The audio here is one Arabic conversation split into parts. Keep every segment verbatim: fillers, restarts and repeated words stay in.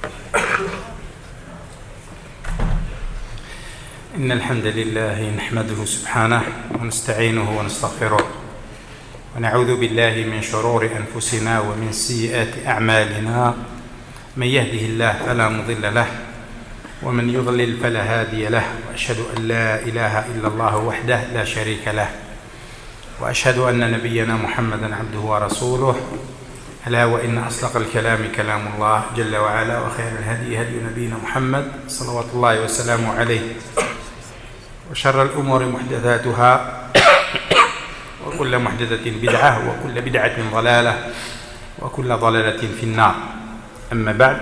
إن الحمد لله نحمده سبحانه ونستعينه ونستغفره ونعوذ بالله من شرور أنفسنا ومن سيئات أعمالنا. من يهده الله فلا مضل له ومن يضلل فلا هادي له، وأشهد أن لا إله إلا الله وحده لا شريك له، وأشهد أن نبينا محمدا عبده ورسوله. ألا وإن أصدق الكلام كلام الله جل وعلا، وخير الهدي هدي نبينا محمد صلوات الله وسلامه عليه، وشر الأمور محدثاتها وكل محدثة بدعة وكل بدعة ضلالة وكل ضلالة في النار. أما بعد،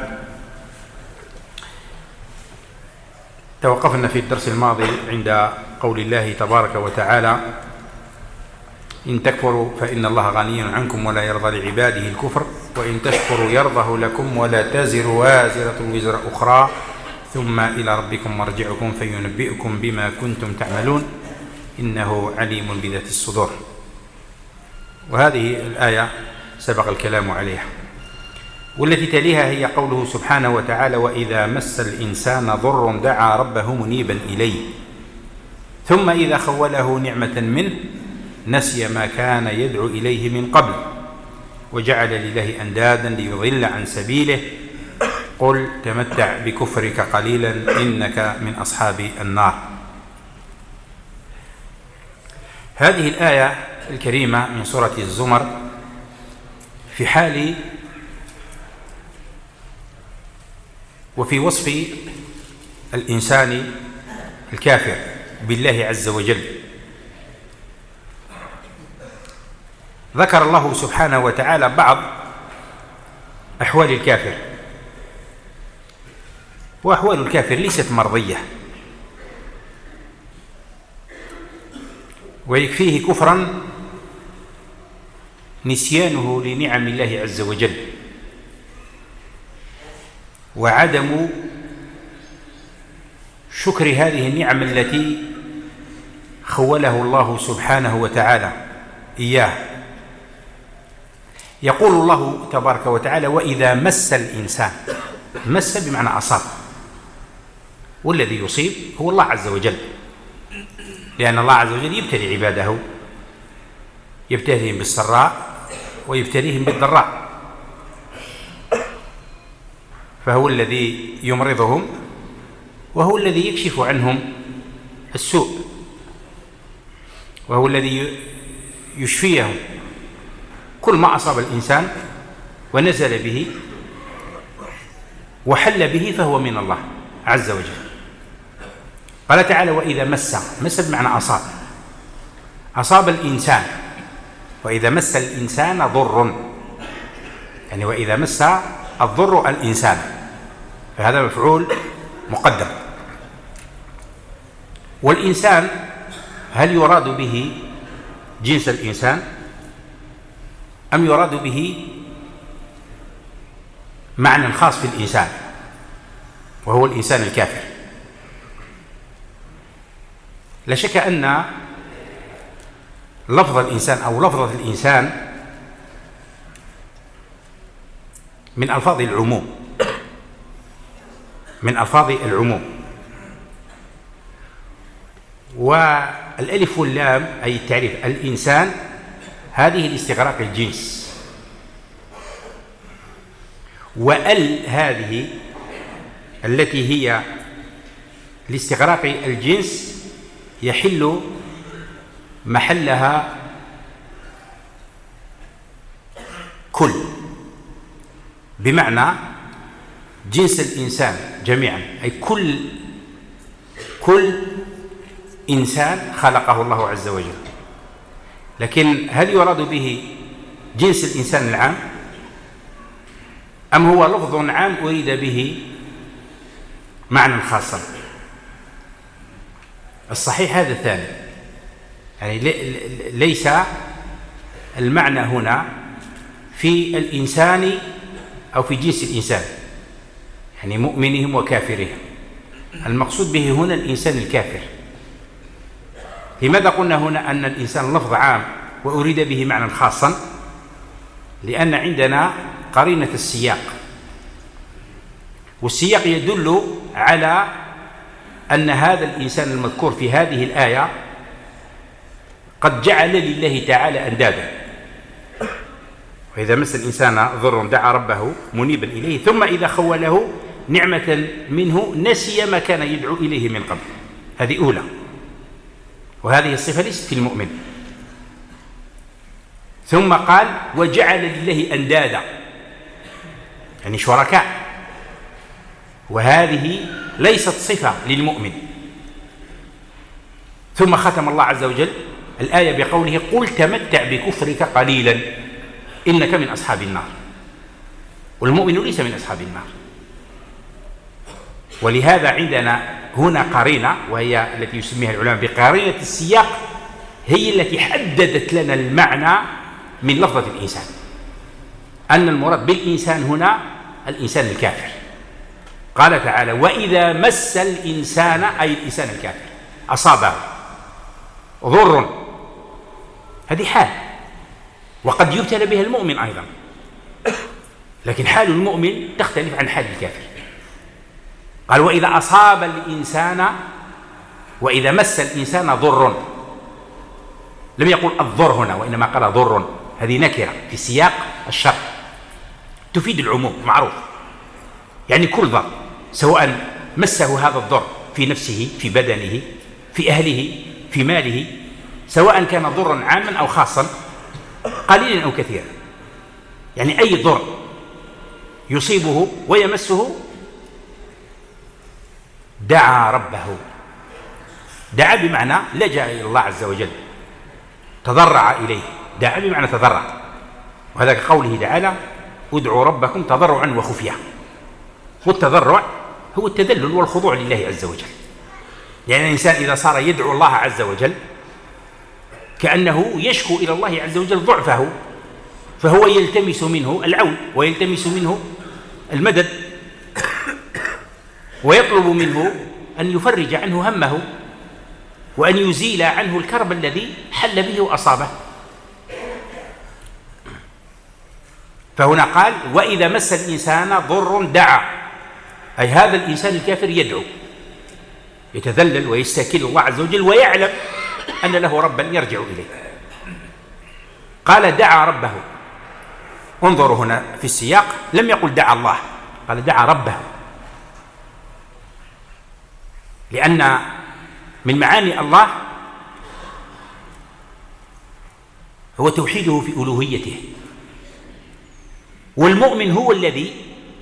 توقفنا في الدرس الماضي عند قول الله تبارك وتعالى: إن تكفروا فإن الله غني عنكم ولا يرضى لعباده الكفر وإن تشكروا يرضه لكم ولا تزر وازرة وزر أخرى ثم إلى ربكم مرجعكم فينبئكم بما كنتم تعملون إنه عليم بذات الصدور. وهذه الآية سبق الكلام عليها. والتي تليها هي قوله سبحانه وتعالى: وإذا مس الإنسان ضر دعا ربه منيبا إليه ثم إذا خوله نعمة منه نسي ما كان يدعو إليه من قبل وجعل لله أندادا ليضل عن سبيله قل تمتع بكفرك قليلا إنك من أصحاب النار. هذه الآية الكريمة من سورة الزمر في حال وفي وصف الإنسان الكافر بالله عز وجل. ذكر الله سبحانه وتعالى بعض أحوال الكافر، وأحوال الكافر ليست مرضية، ويكفيه كفرا نسيانه لنعم الله عز وجل وعدم شكر هذه النعم التي خوله الله سبحانه وتعالى إياه. يقول الله تبارك وتعالى: وإذا مس الإنسان. مس بمعنى أصاب، والذي يصيب هو الله عز وجل، لأن الله عز وجل يبتلي عباده، يبتليهم بالسراء ويبتليهم بالضراء، فهو الذي يمرضهم وهو الذي يكشف عنهم السوء وهو الذي يشفيهم. كل ما أصاب الإنسان ونزل به وحل به فهو من الله عز وجل. قال تعالى: وإذا مس. مس بمعنى أصاب، أصاب الإنسان. وإذا مس الإنسان ضر، يعني وإذا مس الضر الإنسان، فهذا مفعول مقدم. والإنسان هل يراد به جنس الإنسان أم يراد به معنى خاص في الإنسان وهو الإنسان الكافر؟ لا شك أن لفظ الإنسان أو لفظة الإنسان من ألفاظ العموم، من ألفاظ العموم. والألف واللام أي التعريف الإنسان هذه لاستغراق الجنس، وال هذه التي هي لاستغراق الجنس يحل محلها كل، بمعنى جنس الإنسان جميعا، أي كل كل إنسان خلقه الله عز وجل. لكن هل يراد به جنس الإنسان العام أم هو لفظ عام أريد به معنى خاصا؟ الصحيح هذا الثاني، يعني ليس المعنى هنا في الإنسان أو في جنس الإنسان، يعني مؤمنهم وكافرهم. المقصود به هنا الإنسان الكافر. لماذا قلنا هنا أن الإنسان لفظ عام وأريد به معنى خاصا؟ لأن عندنا قرينة السياق، والسياق يدل على أن هذا الإنسان المذكور في هذه الآية قد جعل لله تعالى أندادا. وإذا مس الإنسان ضر دعا ربه منيبا إليه ثم إذا خوله نعمة منه نسي ما كان يدعو إليه من قبل. هذه أولى، وهذه الصفة ليست في المؤمن. ثم قال وجعل لله أندادا، يعني شركاء، وهذه ليست صفة للمؤمن. ثم ختم الله عز وجل الآية بقوله قل تمتع بكفرك قليلا إنك من أصحاب النار. والمؤمن ليس من أصحاب النار. ولهذا عندنا هنا قرينة، وهي التي يسميها العلماء بقرينة السياق، هي التي حددت لنا المعنى من لفظة الإنسان، أن المراد بالإنسان هنا الإنسان الكافر. قال تعالى وإذا مس الإنسان، أي الإنسان الكافر، أصابه ضر، هذه حال، وقد يبتلى بها المؤمن أيضا، لكن حال المؤمن تختلف عن حال الكافر. قال وإذا أصاب الإنسان، وإذا مس الإنسان ضر، لم يقل الضر هنا وإنما قال ضر، هذه نكرة في سياق الشر تفيد العموم، معروف، يعني كل ضر سواء مسه هذا الضر في نفسه، في بدنه، في أهله، في ماله، سواء كان ضرا عاما أو خاصا، قليلا أو كثيرا، يعني أي ضر يصيبه ويمسه دعا ربه. دعا بمعنى لجأ إلى الله عز وجل، تضرع إليه. دعا بمعنى تضرع، وهذا كقوله تعالى ادعوا ربكم تضرعا وخفيا. والتضرع هو التذلل والخضوع لله عز وجل. يعني الإنسان إذا صار يدعو الله عز وجل كأنه يشكو إلى الله عز وجل ضعفه، فهو يلتمس منه العون ويلتمس منه المدد، ويطلب منه أن يفرج عنه همه وأن يزيل عنه الكرب الذي حل به وأصابه. فهنا قال وإذا مس الإنسان ضر دعا، أي هذا الإنسان الكافر يدعو، يتذلل ويستكين الله عز وجل ويعلم أن له ربا يرجع إليه. قال دعا ربه. انظروا هنا في السياق لم يقل دعا الله، قال دعا ربه، لأن من معاني الله هو توحيده في ألوهيته. والمؤمن هو الذي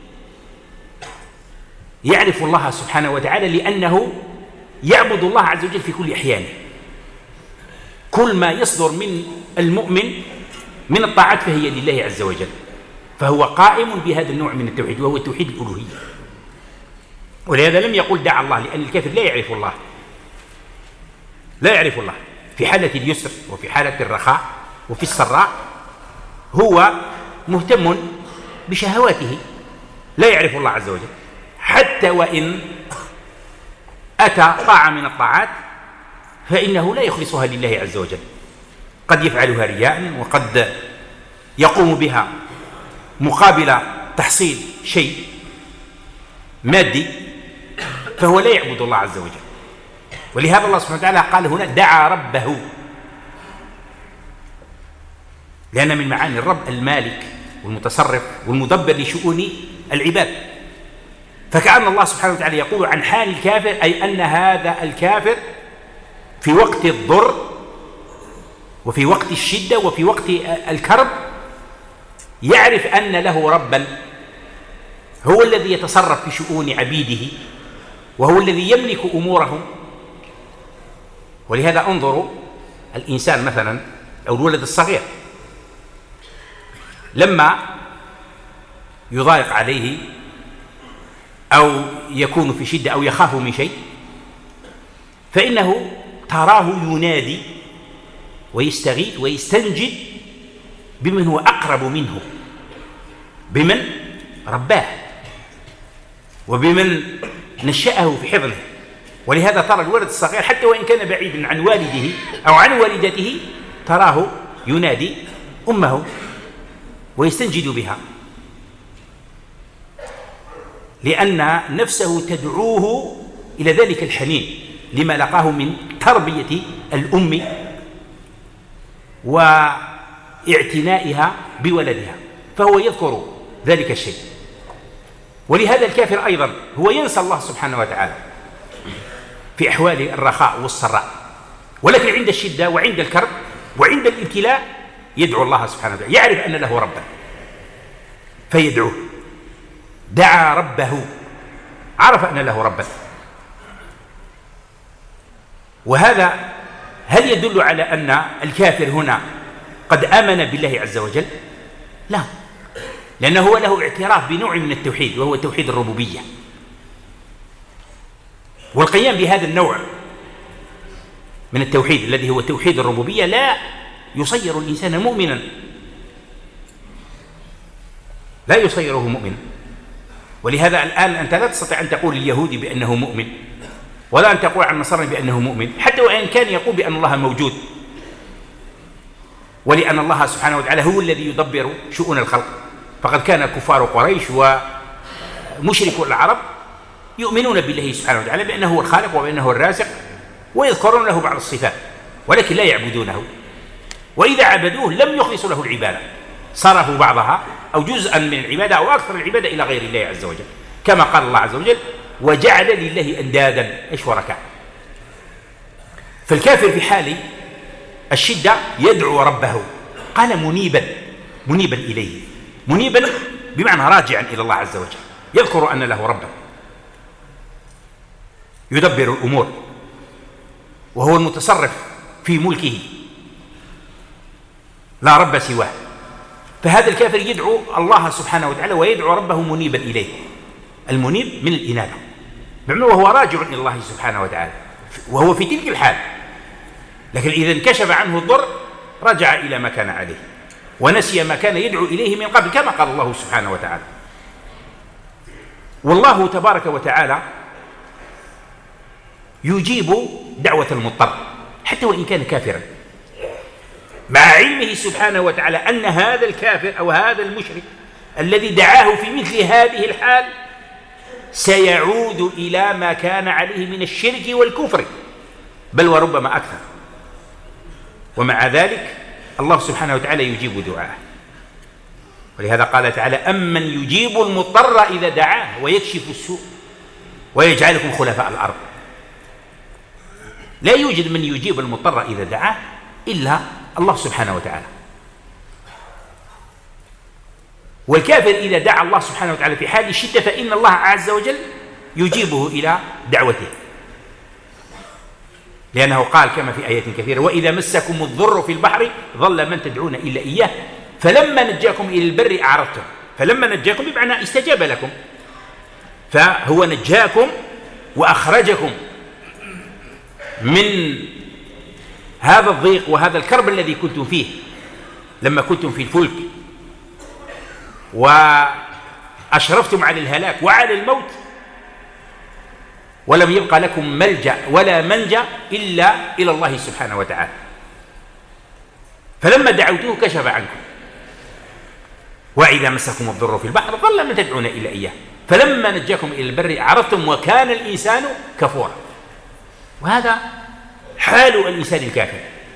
يعرف الله سبحانه وتعالى لأنه يعبد الله عز وجل في كل أحيانه. كل ما يصدر من المؤمن من الطاعات فهي لله عز وجل، فهو قائم بهذا النوع من التوحيد وهو توحيد الألوهية. ولهذا لم يقل دعا الله، لأن الكافر لا يعرف الله، لا يعرف الله في حالة اليسر وفي حالة الرخاء وفي السراء، هو مهتم بشهواته، لا يعرف الله عز وجل. حتى وإن أتى طاعة من الطاعات فإنه لا يخلصها لله عز وجل، قد يفعلها رياء، وقد يقوم بها مقابل تحصيل شيء مادي، فهو لا يعبد الله عز وجل. ولهذا الله سبحانه وتعالى قال هنا دعا ربه، لأن من معاني الرب المالك والمتصرف والمدبر لشؤون العباد. فكأن الله سبحانه وتعالى يقول عن حال الكافر، أي أن هذا الكافر في وقت الضر وفي وقت الشدة وفي وقت الكرب يعرف أن له ربا هو الذي يتصرف في شؤون عبيده وهو الذي يملك أمورهم. ولهذا انظروا الإنسان مثلا أو الولد الصغير لما يضايق عليه أو يكون في شدة أو يخاف من شيء، فإنه تراه ينادي ويستغيث ويستنجد بمن هو أقرب منه، بمن رباه وبمن نشأه في حضنه. ولهذا ترى الولد الصغير حتى وإن كان بعيدا عن والده أو عن والدته تراه ينادي أمه ويستنجد بها. لأن نفسه تدعوه إلى ذلك الحنين لما لقاه من تربية الأم واعتنائها بولدها، فهو يذكر ذلك الشيء. ولهذا الكافر أيضا هو ينسى الله سبحانه وتعالى في أحوال الرخاء والسراء، ولكن عند الشدة وعند الكرب وعند الابتلاء يدعو الله سبحانه وتعالى، يعرف أن له ربا فيدعوه. دعا ربه، عرف أن له ربا. وهذا هل يدل على أن الكافر هنا قد آمن بالله عز وجل؟ لا، لأنه هو له اعتراف بنوع من التوحيد وهو توحيد الربوبية، والقيام بهذا النوع من التوحيد الذي هو توحيد الربوبية لا يصير الإنسان مؤمنا، لا يصيره مؤمنا. ولهذا الآن أنت لا تستطيع أن تقول لليهودي بأنه مؤمن، ولا أن تقول عن النصارى بأنه مؤمن، حتى وإن كان يقول بأن الله موجود، ولأن الله سبحانه وتعالى هو الذي يدبر شؤون الخلق. فقد كان كفار قريش ومشركو العرب يؤمنون بالله سبحانه وتعالى بأنه هو الخالق وبأنه الرازق، ويذكرون له بعض الصفات، ولكن لا يعبدونه. وإذا عبدوه لم يخلصوا له العبادة، صرفوا بعضها أو جزءا من العبادة أو أكثر العبادة إلى غير الله عز وجل، كما قال الله عز وجل: وجعل لله أندادا أي شركاء. فالكافر في حال الشدة يدعو ربه، قال منيبا، منيبا إليه، منيبا بمعنى راجعا إلى الله عز وجل، يذكر أن له ربا يدبر الأمور وهو المتصرف في ملكه، لا رب سواه. فهذا الكافر يدعو الله سبحانه وتعالى ويدعو ربه منيبا إليه. المنيب من الإنابة، بمعنى وهو راجع إلى الله سبحانه وتعالى وهو في تلك الحال، لكن إذا انكشف عنه الضر رجع إلى ما كان عليه ونسي ما كان يدعو إليه من قبل، كما قال الله سبحانه وتعالى. والله تبارك وتعالى يجيب دعوة المضطر حتى وإن كان كافرا، مع علمه سبحانه وتعالى أن هذا الكافر أو هذا المشرك الذي دعاه في مثل هذه الحال سيعود إلى ما كان عليه من الشرك والكفر، بل وربما أكثر. ومع ذلك الله سبحانه وتعالى يجيب دعاءه، ولهذا قال تعالى: أمن يجيب المضطر إذا دعاه ويكشف السوء ويجعلكم خلفاء الأرض. لا يوجد من يجيب المضطر إذا دعاه إلا الله سبحانه وتعالى. والكافر إذا دعا الله سبحانه وتعالى في حال الشدة فإن الله عز وجل يجيبه إلى دعوته، لأنه قال كما في آيات كثيرة: وإذا مسكم الضر في البحر ظل من تدعون إلا إياه فلما نجاكم إلى البر أعرضتم. فلما نجاكم بمعنى استجاب لكم، فهو نجاكم وأخرجكم من هذا الضيق وهذا الكرب الذي كنتم فيه لما كنتم في الفلك وأشرفتم على الهلاك وعلى الموت، ولم يبقى لكم ملجأ ولا منجأ إلا إلى الله سبحانه وتعالى. فلما دعوته كشف عنكم. وإذا مسكم الضر في البحر ظل من تدعون إلا إياه فلما نجاكم إلى البر أعرضتم وكان الإنسان كفورا. وهذا حال الإنسان الكافر.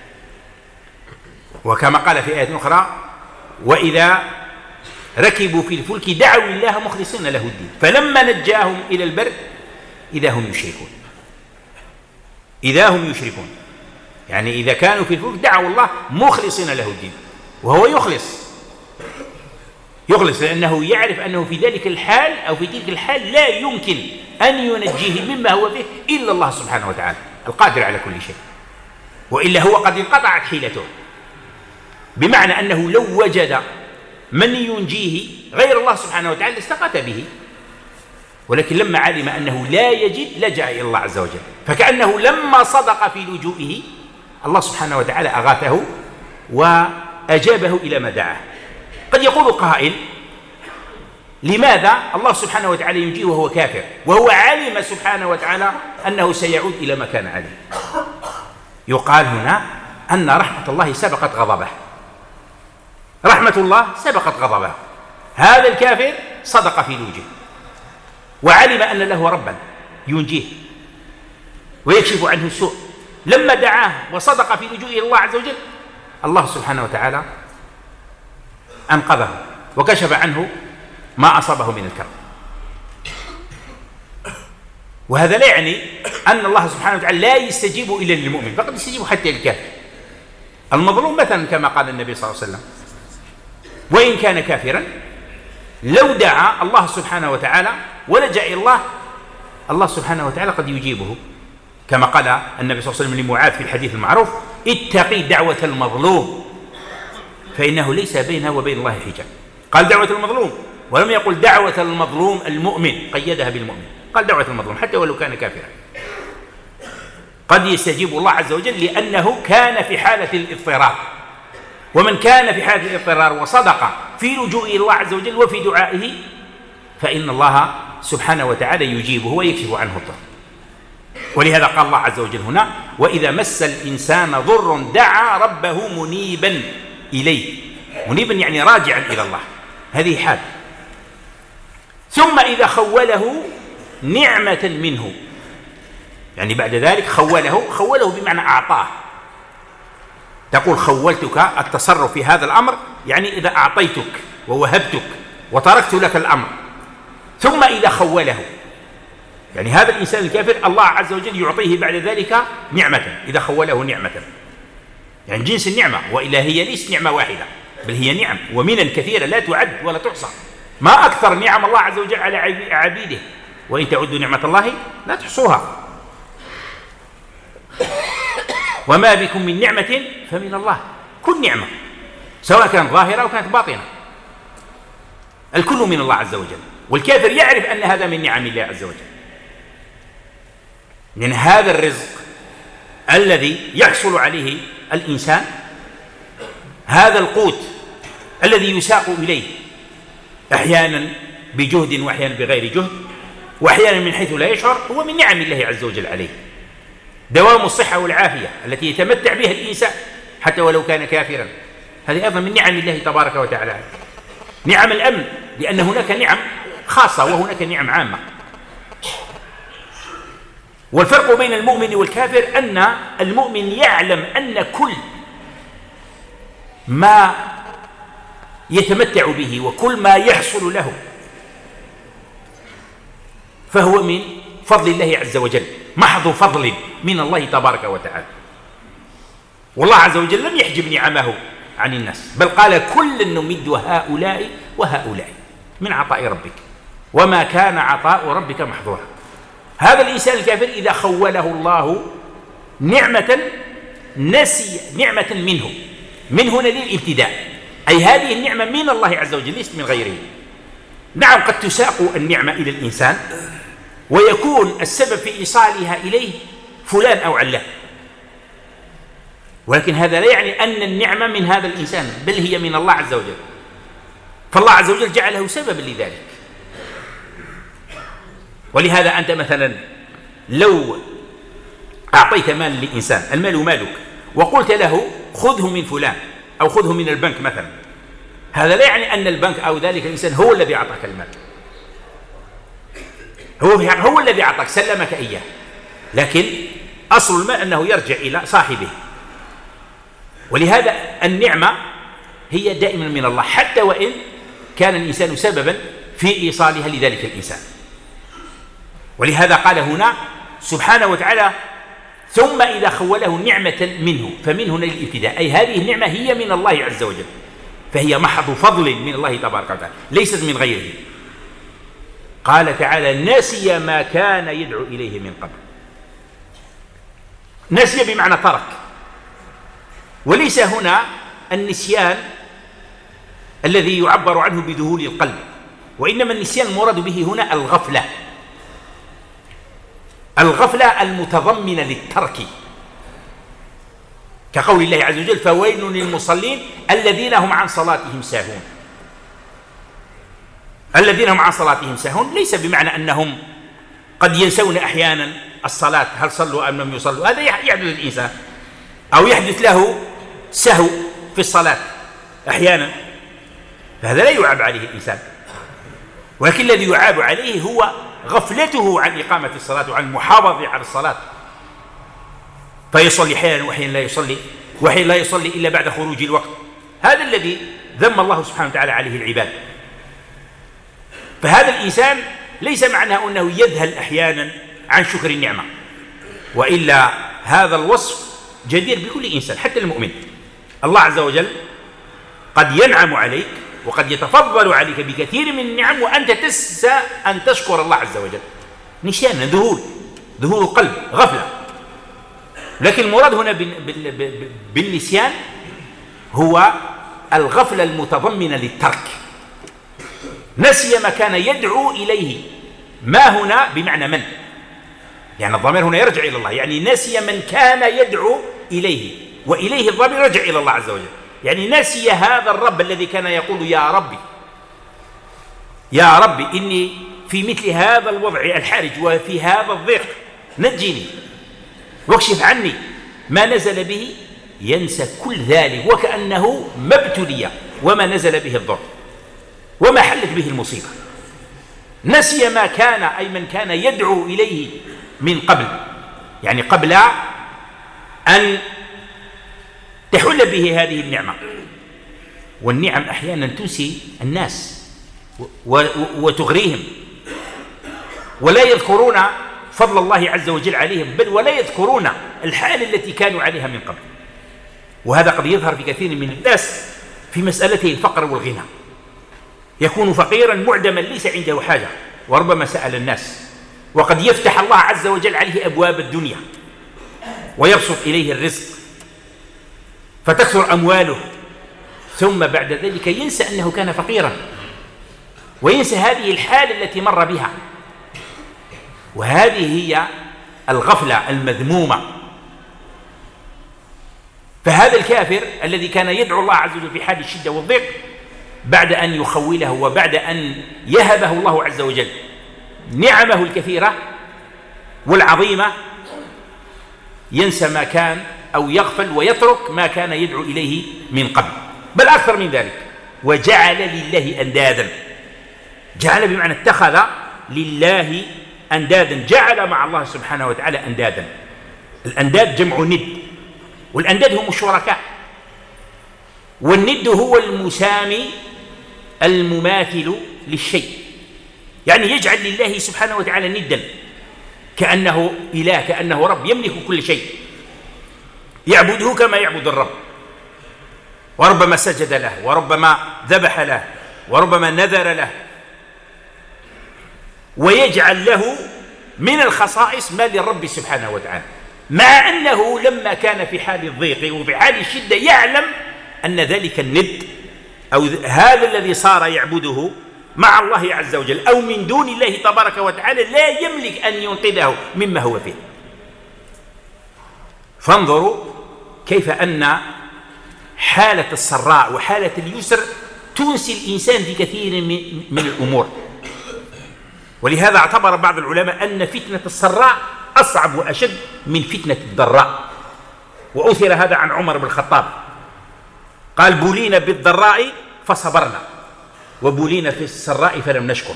وكما قال في آية أخرى: وإذا ركبوا في الفلك دعوا الله مخلصين له الدين فلما نجاهم إلى البر إذا هم يشركون. إذا هم يشركون يعني إذا كانوا في الفلك دعوا الله مخلصين له الدين، وهو يخلص يخلص لأنه يعرف أنه في ذلك الحال أو في تلك الحال لا يمكن أن ينجيه مما هو فيه إلا الله سبحانه وتعالى القادر على كل شيء، وإلا هو قد انقطعت حيلته، بمعنى أنه لو وجد من ينجيه غير الله سبحانه وتعالى استغاث به، ولكن لما علم أنه لا يجد لجأ إلى الله عز وجل، فكأنه لما صدق في لجوئه الله سبحانه وتعالى أغاثه وأجابه إلى ما دعاه. قد يقول قائل: لماذا الله سبحانه وتعالى ينجيه وهو كافر وهو علم سبحانه وتعالى أنه سيعود إلى ما كان عليه؟ يقال هنا أن رحمة الله سبقت غضبه، رحمة الله سبقت غضبه. هذا الكافر صدق في لوجه وعلم أن له ربا ينجيه ويكشف عنه السوء، لما دعاه وصدق في لجوئه إلى الله عز وجل الله سبحانه وتعالى أنقذه وكشف عنه ما أصابه من الكرب. وهذا لا يعني أن الله سبحانه وتعالى لا يستجيب إلا للمؤمن، فقد يستجيب حتى للكافر المظلوم مثلا، كما قال النبي صلى الله عليه وسلم: وإن كان كافرا لو دعا الله سبحانه وتعالى ولجأ إلى الله الله سبحانه وتعالى قد يجيبه، كما قال النبي صلى الله عليه وسلم لمعاذ في الحديث المعروف: اتقي دعوة المظلوم فإنه ليس بينها وبين الله حجاب. قال دعوة المظلوم ولم يقل دعوة المظلوم المؤمن، قيدها بالمؤمن، قال دعوة المظلوم حتى ولو كان كافرا قد يستجيب الله عز وجل، لأنه كان في حالة الاضطرار، ومن كان في حالة الاضطرار وصدق في لجوء الله عز وجل وفي دعائه فإن الله سبحانه وتعالى يجيبه ويكشف عنه الضر. ولهذا قال الله عز وجل هنا: وإذا مس الإنسان ضر دعا ربه منيبا إليه. منيبا يعني راجعا إلى الله، هذه حال. ثم إذا خوله نعمة منه، يعني بعد ذلك خوله، خوله بمعنى أعطاه. تقول خولتك التصرف في هذا الأمر، يعني إذا أعطيتك ووهبتك وتركت لك الأمر. ثم إذا خوله، يعني هذا الإنسان الكافر الله عز وجل يعطيه بعد ذلك نعمة، إذا خوله نعمة، يعني جنس النعمة، وإلا هي ليست نعمة واحدة بل هي نعم ومنا كثيرة لا تعد ولا تحصى. ما أكثر نعم الله عز وجل على عبيده، وإن تعدوا نعمة الله لا تحصوها. وما بكم من نعمة فمن الله، كل نعمة سواء كانت ظاهرة أو كانت باطنة الكل من الله عز وجل. والكافر يعرف أن هذا من نعم الله عز وجل، لأن هذا الرزق الذي يحصل عليه الإنسان، هذا القوت الذي يساق إليه أحيانا بجهد وأحيانا بغير جهد وأحيانا من حيث لا يشعر، هو من نعم الله عز وجل عليه. دوام الصحة والعافية التي يتمتع بها الإنسان حتى ولو كان كافرا، هذه أيضا من نعم الله تبارك وتعالى. نعم الأمن، لأن هناك نعم خاصة وهناك نعم عامة. والفرق بين المؤمن والكافر أن المؤمن يعلم أن كل ما يتمتع به وكل ما يحصل له فهو من فضل الله عز وجل، محض فضل من الله تبارك وتعالى. والله عز وجل لم يحجب نعمه عن الناس، بل قال: كلا نمد هؤلاء وهؤلاء من عطاء ربك وما كان عطاء ربك محظورا. هذا الإنسان الكافر إذا خوله الله نعمة نسي نعمة منه، من هنا للابتداء، أي هذه النعمة من الله عز وجل ليست من غيره. نعم قد تساق النعمة إلى الإنسان ويكون السبب في إيصالها إليه فلان أو علان، ولكن هذا لا يعني أن النعمة من هذا الإنسان، بل هي من الله عز وجل، فالله عز وجل جعله سببا لذلك. ولهذا أنت مثلا لو أعطيت مال لإنسان، المال مالك، وقلت له خذه من فلان أو خذه من البنك مثلا، هذا لا يعني أن البنك أو ذلك الإنسان هو الذي أعطاك المال، هو هو الذي أعطاك سلمك إياه، لكن أصل المال أنه يرجع إلى صاحبه. ولهذا النعمة هي دائما من الله، حتى وإن كان الإنسان سببا في إيصالها لذلك الإنسان. ولهذا قال هنا سبحانه وتعالى: ثم إذا خوله نعمة منه، فمن هنا للابتداء، أي هذه النعمة هي من الله عز وجل، فهي محض فضل من الله تبارك وتعالى ليست من غيره. قال تعالى: نسي ما كان يدعو إليه من قبل. نسي بمعنى ترك، وليس هنا النسيان الذي يعبر عنه بذهول القلب، وإنما النسيان المراد به هنا الغفلة، الغفلة المتضمنة للترك، كقول الله عز وجل: فويل للمصلين الذين هم عن صلاتهم ساهون. الذين هم عن صلاتهم ساهون ليس بمعنى أنهم قد ينسون أحيانا الصلاة، هل صلوا أم لم يصلوا، هذا يحدث الإنسان، أو يحدث له سهو في الصلاة أحيانا، فهذا لا يعاب عليه الإنسان، ولكن الذي يعاب عليه هو غفلته عن إقامة الصلاة وعن المحافظة على الصلاة، فيصلي أحيانا وأحيانا لا يصلي، وأحيانا لا يصلي إلا بعد خروج الوقت. هذا الذي ذم الله سبحانه وتعالى عليه العباد. فهذا الإنسان ليس معناه أنه يذهل أحيانا عن شكر النعمة، وإلا هذا الوصف جدير بكل إنسان حتى المؤمن. الله عز وجل قد ينعم عليك وقد يتفضل عليك بكثير من النعم وأنت تنسى أن تشكر الله عز وجل. نسيان، ذهول، ذهول القلب، غفلة. لكن المراد هنا بالنسيان هو الغفلة المتضمنة للترك. نسي ما كان يدعو إليه. ما هنا بمعنى من، يعني الضمير هنا يرجع إلى الله، يعني نسي من كان يدعو إليه، وإليه الضمير يرجع إلى الله عز وجل. يعني نسي هذا الرب الذي كان يقول يا ربي يا ربي إني في مثل هذا الوضع الحرج وفي هذا الضيق نجني واكشف عني ما نزل به. ينسى كل ذلك وكأنه ما ابتلي وما نزل به الضر وما حلت به المصيبة. نسي ما كان، أي من كان يدعو إليه من قبل، يعني قبل أن تحل به هذه النعمة. والنعم أحيانا تنسي الناس وتغريهم، ولا يذكرون فضل الله عز وجل عليهم، بل ولا يذكرون الحال التي كانوا عليها من قبل. وهذا قد يظهر في كثير من الناس في مسألته الفقر والغنى. يكون فقيرا معدما ليس عنده حاجة، وربما سأل الناس، وقد يفتح الله عز وجل عليه أبواب الدنيا ويبسط إليه الرزق فتكثر أمواله، ثم بعد ذلك ينسى أنه كان فقيرا، وينسى هذه الحال التي مر بها. وهذه هي الغفلة المذمومة. فهذا الكافر الذي كان يدعو الله عز وجل في حال الشدة والضيق، بعد أن يخوله وبعد أن يهبه الله عز وجل نعمه الكثيرة والعظيمة، ينسى ما كان أو يغفل ويترك ما كان يدعو إليه من قبل. بل أكثر من ذلك، وجعل لله أندادا. جعل بمعنى اتخذ لله أندادا، جعل مع الله سبحانه وتعالى أندادا. الأنداد جمع ند، والأنداد هم الشركاء، والند هو المسامي المماثل للشيء، يعني يجعل لله سبحانه وتعالى ندا، كأنه إله، كأنه رب يملك كل شيء، يعبده كما يعبد الرب، وربما سجد له، وربما ذبح له، وربما نذر له، ويجعل له من الخصائص ما للرب سبحانه وتعالى، مع أنه لما كان في حال الضيق وفي حال الشدة يعلم أن ذلك الند أو هذا الذي صار يعبده مع الله عز وجل أو من دون الله تبارك وتعالى لا يملك أن ينقذه مما هو فيه. فانظروا كيف أن حالة السراء وحالة اليسر تنسي الإنسان في كثير من الأمور. ولهذا اعتبر بعض العلماء أن فتنة السراء أصعب وأشد من فتنة الضراء، وأثر هذا عن عمر بن الخطاب، قال: بولينا بالضراء فصبرنا، وبولينا في السراء فلم نشكر.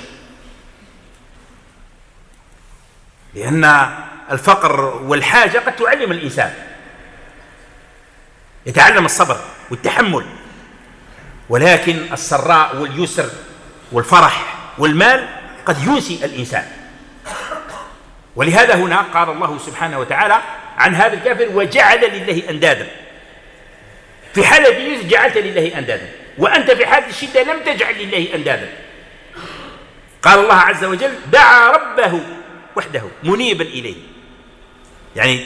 لأن الفقر والحاجة قد تعلم الإنسان، يتعلم الصبر والتحمل، ولكن السراء واليسر والفرح والمال قد ينسي الإنسان. ولهذا هنا قال الله سبحانه وتعالى عن هذا الكافر: وجعل لله أندادا. في حالة اليسر جعلت لله أندادا، وأنت في حالة الشدة لم تجعل لله أندادا. قال الله عز وجل: دعا ربه وحده منيبا إليه، يعني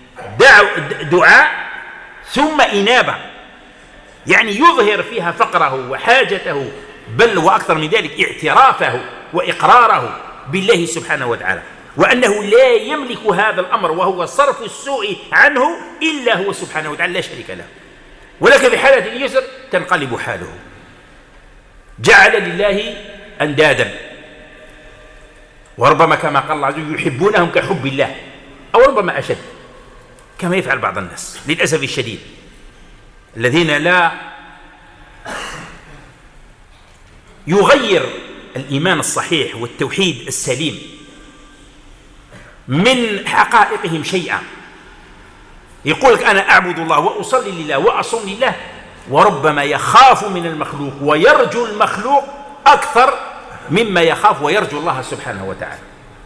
دعاء ثم إنابة، يعني يظهر فيها فقره وحاجته، بل وأكثر من ذلك اعترافه وإقراره بالله سبحانه وتعالى، وأنه لا يملك هذا الأمر وهو صرف السوء عنه إلا هو سبحانه وتعالى، لا شريك له. ولكن في حالة اليسر تنقلب حاله. جعل لله أندادا، وربما كما قال الله عز وجل: يحبونهم كحب الله، أو ربما أشد، كما يفعل بعض الناس للأسف الشديد، الذين لا يغير الإيمان الصحيح والتوحيد السليم من حقائقهم شيئا. يقول لك أنا أعبد الله وأصلي لله وأصوم لله، وربما يخاف من المخلوق ويرجو المخلوق أكثر مما يخاف ويرجو الله سبحانه وتعالى،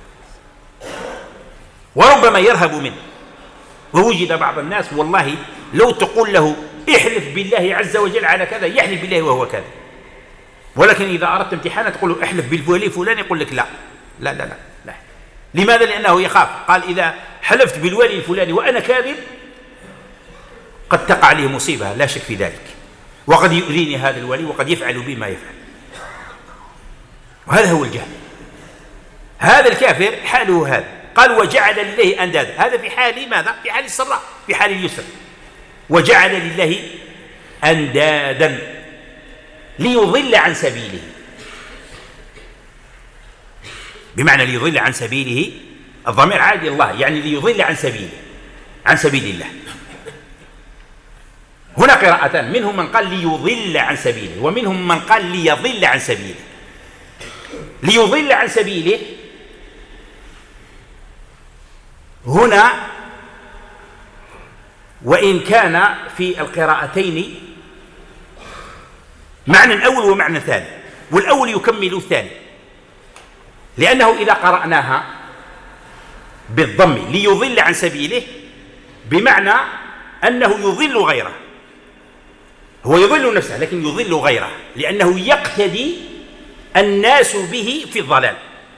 وربما يرهب منه. ووجد بعض الناس والله لو تقول له احلف بالله عز وجل على كذا يحلف بالله وهو كذا، ولكن إذا أردت امتحانا تقول له احلف بالولي فلان يقول لك لا لا لا لا, لا. لماذا؟ لأنه يخاف. قال إذا حلفت بالولي الفلاني وأنا كاذب قد تقع عليه مصيبة لا شك في ذلك، وقد يؤذيني هذا الولي وقد يفعل بي ما يفعل. وهذا هو الجهل. هذا الكافر حاله هذا. قال وجعل لله أندادا، هذا في حال ماذا؟ في حال السراء، في حال اليسر. وجعل لله أندادا ليضل عن سبيله، بمعنى ليضل عن سبيله، الضمير عادي الله، يعني ليضل عن سبيله، عن سبيل الله. هنا قراءتان، منهم من قال ليضل عن سبيله، ومنهم من قال ليضل عن سبيله. ليضل عن سبيله هنا، وإن كان في القراءتين معنى أول ومعنى ثاني، والأول يكمل الثاني، لأنه إذا قرأناها بالضم ليضل عن سبيله بمعنى أنه يضل غيره، هو يضل نفسه لكن يضل غيره، لأنه يقتدي الناس به في الضلال.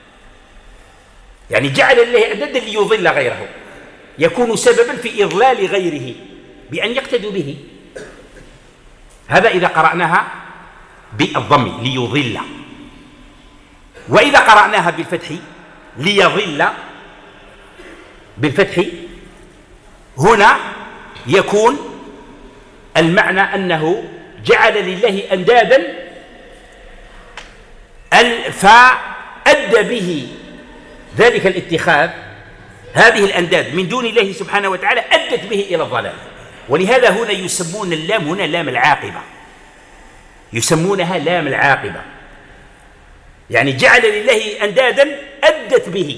يعني جعل الله أندادا ليضل غيره، يكون سببا في إضلال غيره بأن يقتدوا به. هذا إذا قرأناها بالضم ليضل، وإذا قرأناها بالفتح ليضل بالفتح هنا يكون المعنى أنه جعل لله أندادا فأدى به ذلك الاتخاذ، هذه الأنداد من دون الله سبحانه وتعالى أدت به إلى الضلال. ولهذا هنا يسمون اللام هنا لام العاقبة، يسمونها لام العاقبة، يعني جعل لله أندادا أدت به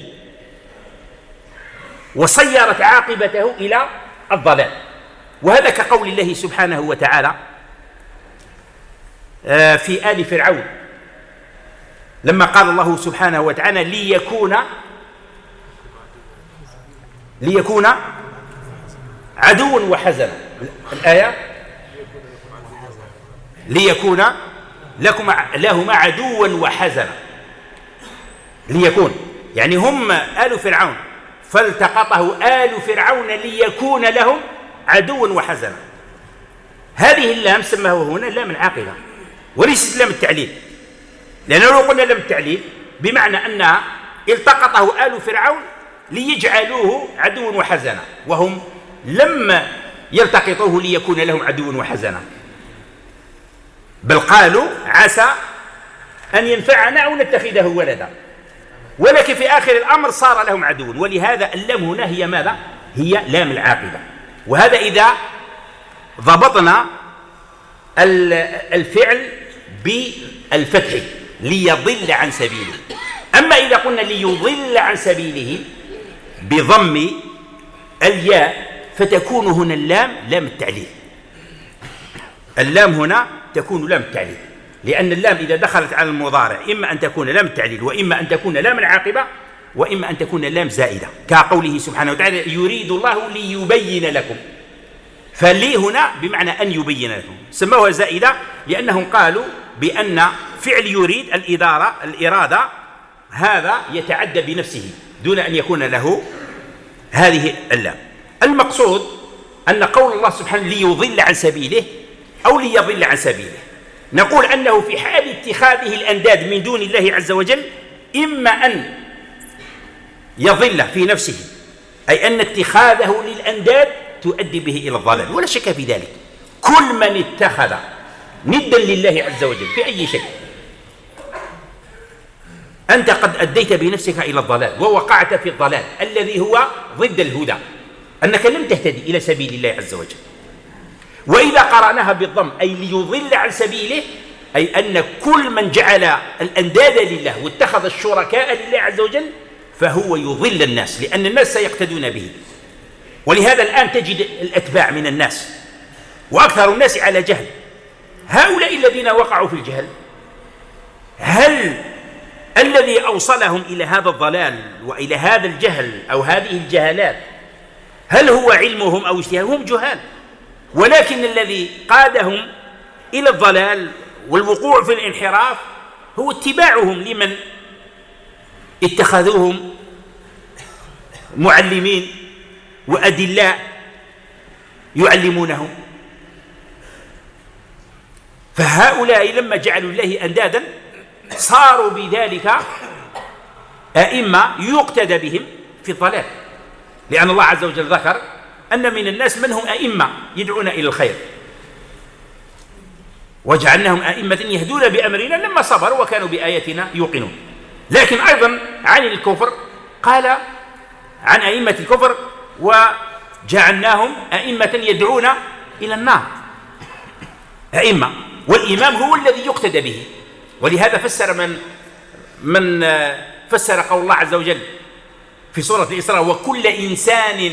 وصيرت عاقبته إلى الضلال. وهذا كقول الله سبحانه وتعالى في آل فرعون لما قال الله سبحانه وتعالى ليكون ليكون عدوا وحزنا، الآية ليكون لكم لهما عدوا وحزنا، ليكون يعني هم آل فرعون فالتقطه آل فرعون ليكون لهم عدوا وحزنا. هذه اللام سماه هنا لام العاقبة وليست لام التعليل، لأنه لو قلنا لام التعليل بمعنى أنها التقطه آل فرعون ليجعلوه عدوا وحزنا، وهم لم يلتقطوه ليكون لهم عدوا وحزنا، بل قالوا عسى أن ينفعنا أو نتخذه ولدا، ولكن في آخر الأمر صار لهم عدوا. ولهذا اللام هنا هي ماذا؟ هي لام العاقبة. وهذا إذا ضبطنا الفعل بالفتح ليضل عن سبيله. أما إذا قلنا ليضل عن سبيله بضم الياء فتكون هنا اللام لام التعليل، اللام هنا تكون لام التعليل، لأن اللام إذا دخلت على المضارع إما أن تكون لام التعليل وإما أن تكون لام العاقبة وإما أن تكون لام زائدة، كقوله سبحانه وتعالى يريد الله ليبين لكم، فلي هنا بمعنى أن يبين لكم، سموها زائدة لأنهم قالوا بأن فعل يريد الإدارة الإرادة هذا يتعدى بنفسه دون أن يكون له هذه اللام. المقصود أن قول الله سبحانه ليضل عن سبيله أو ليضل عن سبيله، نقول أنه في حال اتخاذه الأنداد من دون الله عز وجل إما أن يضل في نفسه، أي أن اتخاذه للأنداد تؤدي به إلى الضلال ولا شك في ذلك. كل من اتخذ ندا لله عز وجل في أي شيء أنت قد أديت بنفسك إلى الضلال ووقعت في الضلال الذي هو ضد الهدى، أنك لم تهتدي إلى سبيل الله عز وجل. وإذا قرأناها بالضم أي ليضل عن سبيله، أي أن كل من جعل الأنداد لله واتخذ الشركاء لله عز وجل فهو يضل الناس، لأن الناس سيقتدون به. ولهذا الآن تجد الأتباع من الناس وأكثر الناس على جهل. هؤلاء الذين وقعوا في الجهل، هل الذي أوصلهم إلى هذا الضلال وإلى هذا الجهل أو هذه الجهالات هل هو علمهم أو اجتهادهم؟ جهال، ولكن الذي قادهم إلى الضلال والوقوع في الانحراف هو اتباعهم لمن اتخذوهم معلمين وأدلاء يعلمونهم. فهؤلاء لما جعلوا الله أندادا صاروا بذلك أئمة يقتدى بهم في الضلال، لأن الله عز وجل ذكر أن من الناس من هم أئمة يدعون إلى الخير، وجعلناهم أئمة يهدون بأمرنا لما صبروا وكانوا بآياتنا يوقنون. لكن أيضا عن الكفر قال عن أئمة الكفر وجعلناهم أئمة يدعون إلى النار. أئمة، والإمام هو الذي يقتدى به. ولهذا فسر من من فسر قول الله عز وجل في سورة الإسراء: وكل إنسان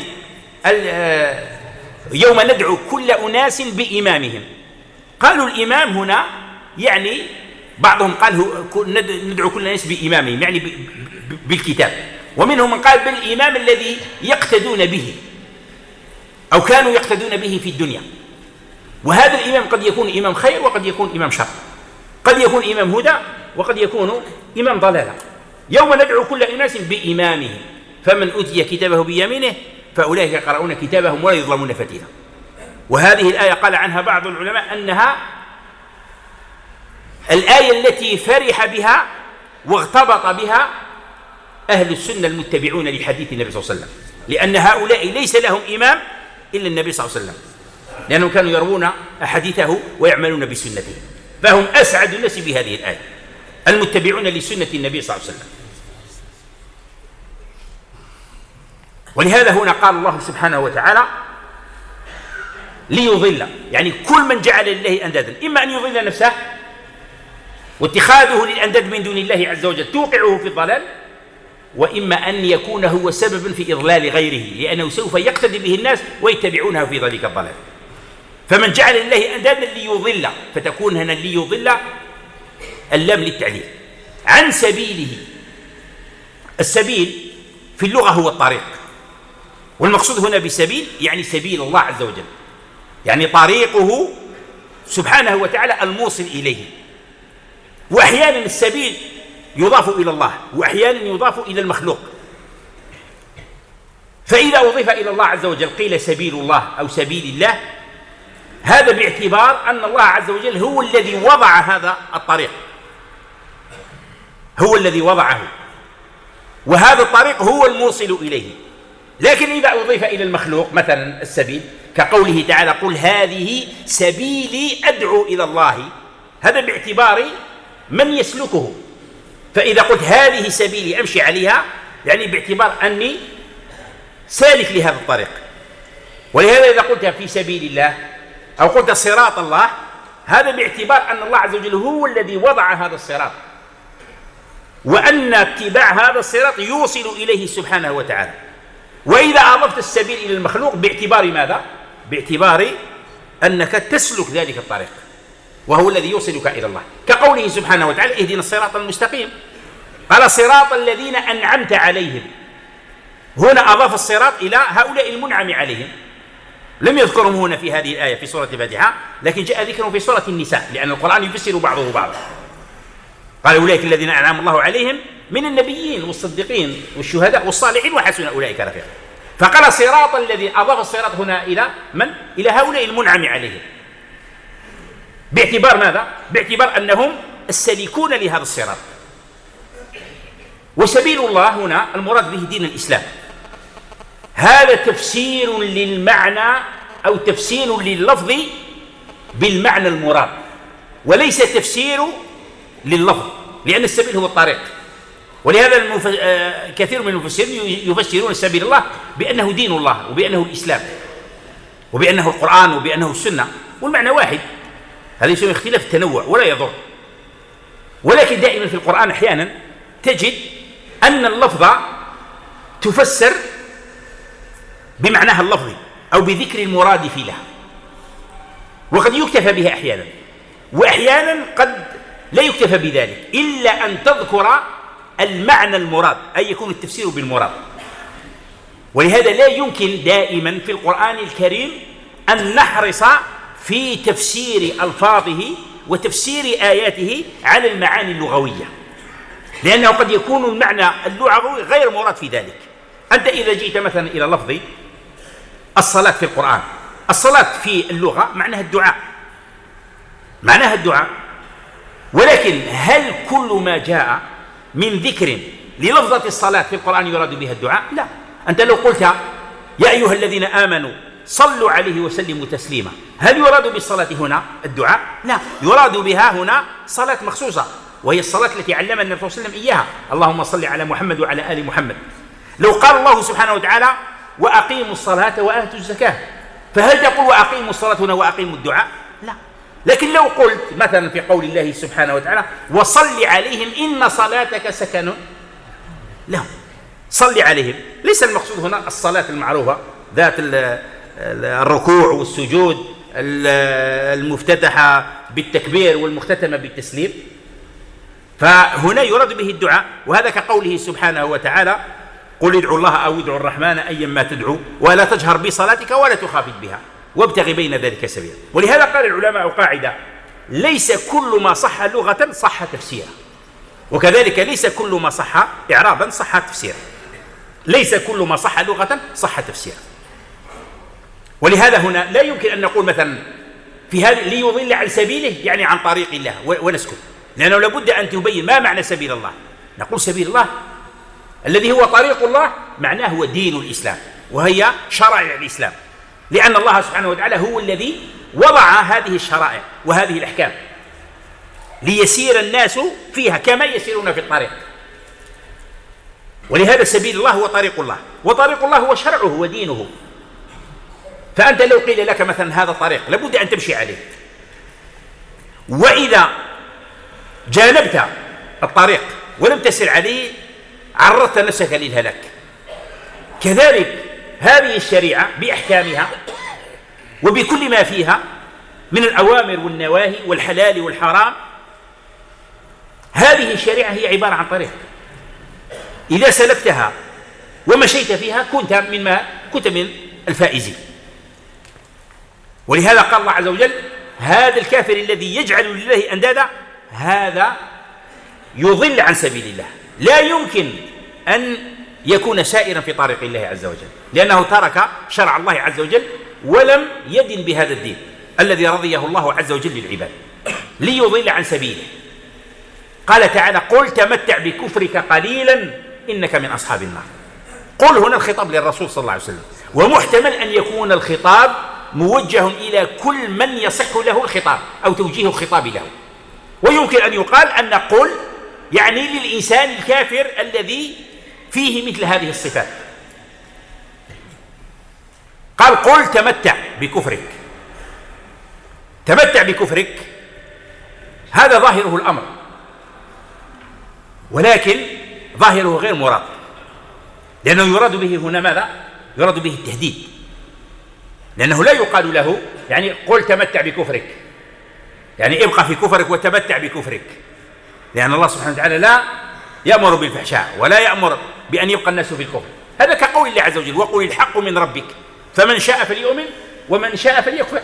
يوم ندعو كل أناس بإمامهم. قالوا الإمام هنا يعني بعضهم قال ندعو كل الناس بإمامهم يعني بالكتاب، ومنهم من قال بالإمام الذي يقتدون به أو كانوا يقتدون به في الدنيا. وهذا الإمام قد يكون إمام خير وقد يكون إمام شر، قد يكون إمام هدى وقد يكون إمام ضلالة. يوم ندعو كل أناس بإمامهم فمن أوتي كتابه بيمينه فأولئك يقرؤون كتابهم ولا يظلمون فتيلا. وهذه الآية قال عنها بعض العلماء أنها الآية التي فرح بها واغتبط بها أهل السنة المتبعون لحديث النبي صلى الله عليه وسلم، لأن هؤلاء ليس لهم إمام إلا النبي صلى الله عليه وسلم، لأنهم كانوا يروون أحاديثه ويعملون بسنته، فهم أسعد الناس بهذه الآية، المتبعون لسنة النبي صلى الله عليه وسلم. ولهذا هنا قال الله سبحانه وتعالى ليضل، يعني كل من جعل لله أندادا إما أن يضل نفسه واتخاذه للأنداد من دون الله عز وجل توقعه في الضلال، وإما أن يكون هو سببا في إضلال غيره، لأنه سوف يقتدي به الناس ويتبعونه في ذلك الضلال. فمن جعل لله أندادا ليضل، فتكون هنا ليضل اللام للتعليل عن سبيله. السبيل في اللغة هو الطريق، والمقصود هنا بسبيل يعني سبيل الله عز وجل، يعني طريقه سبحانه وتعالى الموصل إليه. وأحيانا السبيل يضاف إلى الله وأحيانا يضاف إلى المخلوق، فإذا أضيف إلى الله عز وجل قيل سبيل الله أو سبيل الله، هذا باعتبار أن الله عز وجل هو الذي وضع هذا الطريق، هو الذي وضعه، وهذا الطريق هو الموصل إليه. لكن إذا أضيف إلى المخلوق مثلا السبيل كقوله تعالى: قل هذه سبيلي أدعو إلى الله، هذا باعتبار من يسلكه. فإذا قلت هذه سبيلي أمشي عليها يعني باعتبار أني سالك لهذا الطريق. ولهذا إذا قلت في سبيل الله أو قلت صراط الله، هذا باعتبار أن الله عز وجل هو الذي وضع هذا الصراط، وأن اتباع هذا الصراط يوصل إليه سبحانه وتعالى. وإذا أضفت السبيل إلى المخلوق باعتبار ماذا؟ باعتبار أنك تسلك ذلك الطريق، وهو الذي يوصلك إلى الله، كقوله سبحانه وتعالى: اهدنا الصراط المستقيم. قال: صراط الذين أنعمت عليهم. هنا أضاف الصراط إلى هؤلاء المنعم عليهم، لم يذكرهم هنا في هذه الآية في سورة الفاتحة، لكن جاء ذكرهم في سورة النساء، لأن القرآن يفسر بعضه بعضا. قال: أولئك الذين أنعم الله عليهم من النبيين والصديقين والشهداء والصالحين وحسن أولئك رفيقا. فقال: صراط الذين، أضاف الصراط هنا إلى من؟ إلى هؤلاء المنعم عليهم، باعتبار ماذا؟ باعتبار أنهم السالكون لهذا الصراط. وسبيل الله هنا المراد به دين الإسلام. هذا تفسير للمعنى أو تفسير لللفظ بالمعنى المراد، وليس تفسير لللفظ، لأن السبيل هو الطريق. ولهذا المف... كثير من المفسرين يفسرون سبيل الله بأنه دين الله وبأنه الإسلام وبأنه القرآن وبأنه السنة، والمعنى واحد. هذا يسمى اختلاف التنوع ولا يضر. ولكن دائما في القرآن أحيانا تجد أن اللفظ تفسر بمعناها اللفظي أو بذكر المراد في لها، وقد يكتفى بها أحيانا، وأحيانا قد لا يكتفى بذلك إلا أن تذكر المعنى المراد، أي يكون التفسير بالمراد. ولهذا لا يمكن دائما في القرآن الكريم أن نحرص في تفسير ألفاظه وتفسير آياته على المعاني اللغوية، لأنه قد يكون المعنى اللغوي غير مراد في ذلك. أنت إذا جئت مثلا إلى لفظ الصلاة في القرآن، الصلاة في اللغة معناها الدعاء، معناها الدعاء، ولكن هل كل ما جاء من ذكر للفظة الصلاة في القرآن يراد بها الدعاء؟ لا. أنت لو قلت يا أيها الذين آمنوا صلوا عليه وسلموا تسليما، هل يراد بالصلاة هنا الدعاء؟ لا، يراد بها هنا صلاة مخصوصة، وهي الصلاة التي علمنا النبي صلى الله عليه وسلم إياها، اللهم صل على محمد وعلى آل محمد. لو قال الله سبحانه وتعالى وأقيموا الصلاة وآتوا الزكاة، فهل تقول وأقيموا الصلاة هنا وأقيموا الدعاء؟ لا. لكن لو قلت مثلا في قول الله سبحانه وتعالى وصل عليهم إن صلاتك سكن لهم، صل عليهم، ليس المقصود هنا الصلاة المعروفة ذات الركوع والسجود المفتتحة بالتكبير والمختتمة بالتسليم، فهنا يراد به الدعاء. وهذا كقوله سبحانه وتعالى قل ادعوا الله أو ادعوا الرحمن أيما تدعوا ولا تجهر بصلاتك ولا تخافت بها وابتغ بين ذلك سبيلا. ولهذا قال العلماء قاعدة: ليس كل ما صح لغة صح تفسيرا، وكذلك ليس كل ما صح إعرابا صح تفسيرا، ليس كل ما صح لغة صح تفسيرا. ولهذا هنا لا يمكن أن نقول مثلا في هذه ليضل عن سبيله يعني عن طريق الله ونسكت، لأنه لابد أن تبين ما معنى سبيل الله. نقول سبيل الله الذي هو طريق الله معناه هو دين الإسلام وهي شرائع الإسلام، لأن الله سبحانه وتعالى هو الذي وضع هذه الشرائع وهذه الأحكام ليسير الناس فيها كما يسيرون في الطريق. ولهذا سبيل الله هو طريق الله، وطريق الله هو شرعه ودينه. فأنت لو قيل لك مثلا هذا طريق لابد أن تمشي عليه، وإذا جانبت الطريق ولم تسر عليه عرضت نفسك للهلاك. كذلك هذه الشريعة بأحكامها وبكل ما فيها من الأوامر والنواهي والحلال والحرام، هذه الشريعة هي عبارة عن طريق، إذا سلكتها ومشيت فيها كنت من كنت من الفائزين. ولهذا قال الله عز وجل: هذا الكافر الذي يجعل لله أندادا هذا يضل عن سبيل الله، لا يمكن أن يكون سائرا في طريق الله عز وجل، لأنه ترك شرع الله عز وجل ولم يدن بهذا الدين الذي رضيه الله عز وجل للعباد، ليضل عن سبيله. قال تعالى: قل تمتع بكفرك قليلا إنك من أصحاب النار. قل هنا الخطاب للرسول صلى الله عليه وسلم، ومحتمل أن يكون الخطاب موجه إلى كل من يصح له الخطاب أو توجيه الخطاب له. ويمكن أن يقال أن قل يعني للإنسان الكافر الذي فيه مثل هذه الصفات. قال: قل تمتع بكفرك. تمتع بكفرك هذا ظاهره الأمر، ولكن ظاهره غير مراد، لأنه يراد به هنا ماذا؟ يراد به التهديد، لأنه لا يقال له يعني قل تمتع بكفرك يعني ابقى في كفرك وتمتع بكفرك، لأن الله سبحانه وتعالى لا يأمر بالفحشاء ولا يأمر بأن يبقى الناس في الكفر. هذا كقول الله عز وجل: وقل الحق من ربك فمن شاء فليؤمن ومن شاء فليكفر.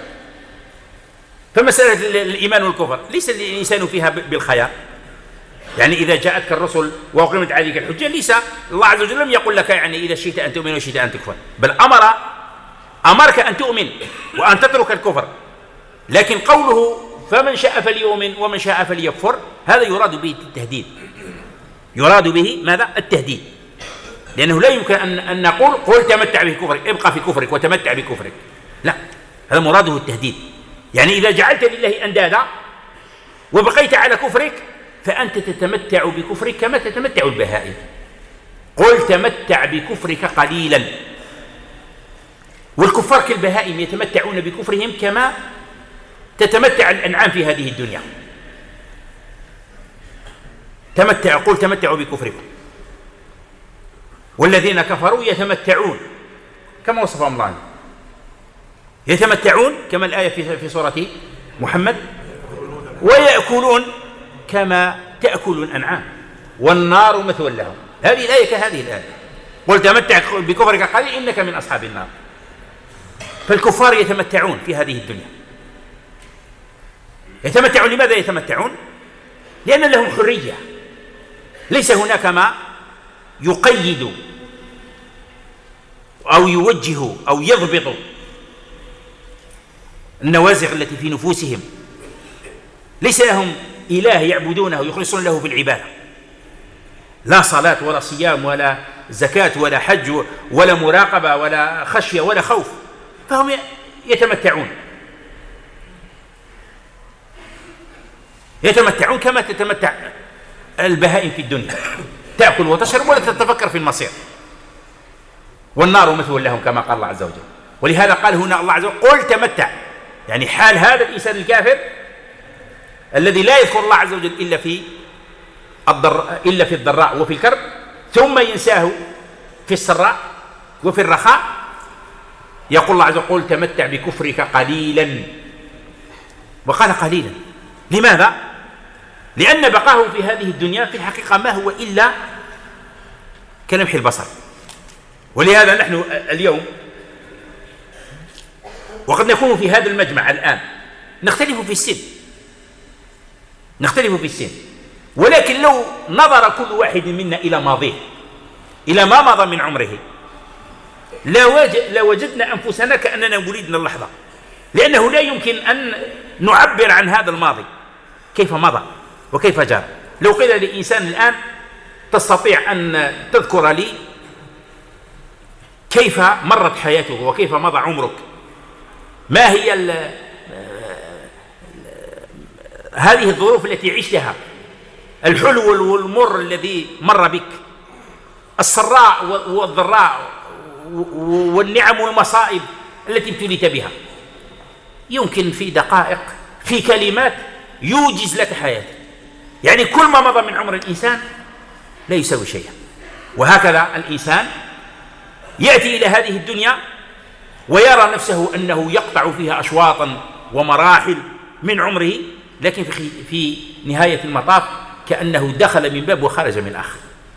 فمسألة الإيمان والكفر ليس الإنسان فيها بالخيار، يعني إذا جاءتك الرسل وأقيمت عليك الحجة ليس الله عز وجل لم يقل لك يعني إذا شئت أن تؤمن وشئت أن تكفر، بل أمر أمرك أن تؤمن وأن تترك الكفر. لكن قوله فمن شاء فليؤمن ومن شاء فليكفر هذا يراد به التهديد، يراد به ماذا؟ التهديد، لأنه لا يمكن أن, أن نقول قل تمتع بكفرك ابقى في كفرك وتمتع بكفرك، لا، هذا مراده التهديد. يعني إذا جعلت لله أندادا وبقيت على كفرك فأنت تتمتع بكفرك كما تتمتع البهائم. قل تمتع بكفرك قليلا، والكفار كالبهائم يتمتعون بكفرهم كما تتمتع الأنعام في هذه الدنيا. تمتع، قل تمتعوا بكفركم. والذين كفروا يتمتعون كما وصفهم الله، يتمتعون كما الآية في في سورة محمد، ويأكلون كما تأكل الأنعام والنار مثوى لهم. هذه الآية كهذه الآية، قل تمتع بكفرك قليل إنك من أصحاب النار. فالكفار يتمتعون في هذه الدنيا. يتمتعون لماذا يتمتعون؟ لأن لهم حرية، ليس هناك ما يقيد أو يوجه أو يضبط النوازغ التي في نفوسهم، ليس لهم إله يعبدونه يخلصون له في العبادة، لا صلاة ولا صيام ولا زكاة ولا حج ولا مراقبة ولا خشية ولا خوف، فهم يتمتعون يتمتعون كما تتمتع البهائم في الدنيا، تأكل وتشرب ولا تتفكر في المصير. والنار مثوى لهم كما قال الله عز وجل. ولهذا قال هنا الله عز وجل قل تمتع، يعني حال هذا الإنسان الكافر الذي لا يذكر الله عز وجل إلا في الضر إلا في الضراء وفي الكرب، ثم ينساه في السراء وفي الرخاء، يقول الله عز وجل قل تمتع بكفرك قليلا. وقال قليلا لماذا؟ لأن بقاه في هذه الدنيا في الحقيقة ما هو إلا كلمح البصر. ولهذا نحن اليوم وقد نكون في هذا المجمع الآن نختلف في السن نختلف في السن ولكن لو نظر كل واحد منا إلى ماضيه، إلى ما مضى من عمره، لوجدنا أنفسنا كأننا ولدنا اللحظة، لأنه لا يمكن أن نعبر عن هذا الماضي كيف مضى وكيف جرى. لو قيل لإنسان الآن تستطيع أن تذكر لي كيف مرت حياته وكيف مضى عمرك، ما هي ال هذه الظروف التي عشتها، الحلو والمر الذي مر بك، السراء والضراء والنعم والمصائب التي ابتليت بها، يمكن في دقائق في كلمات يوجز لك حياتك. يعني كل ما مضى من عمر الإنسان لا يساوي شيئا. وهكذا الإنسان يأتي إلى هذه الدنيا ويرى نفسه أنه يقطع فيها أشواطا ومراحل من عمره، لكن في, في نهاية المطاف كأنه دخل من باب وخرج من آخر.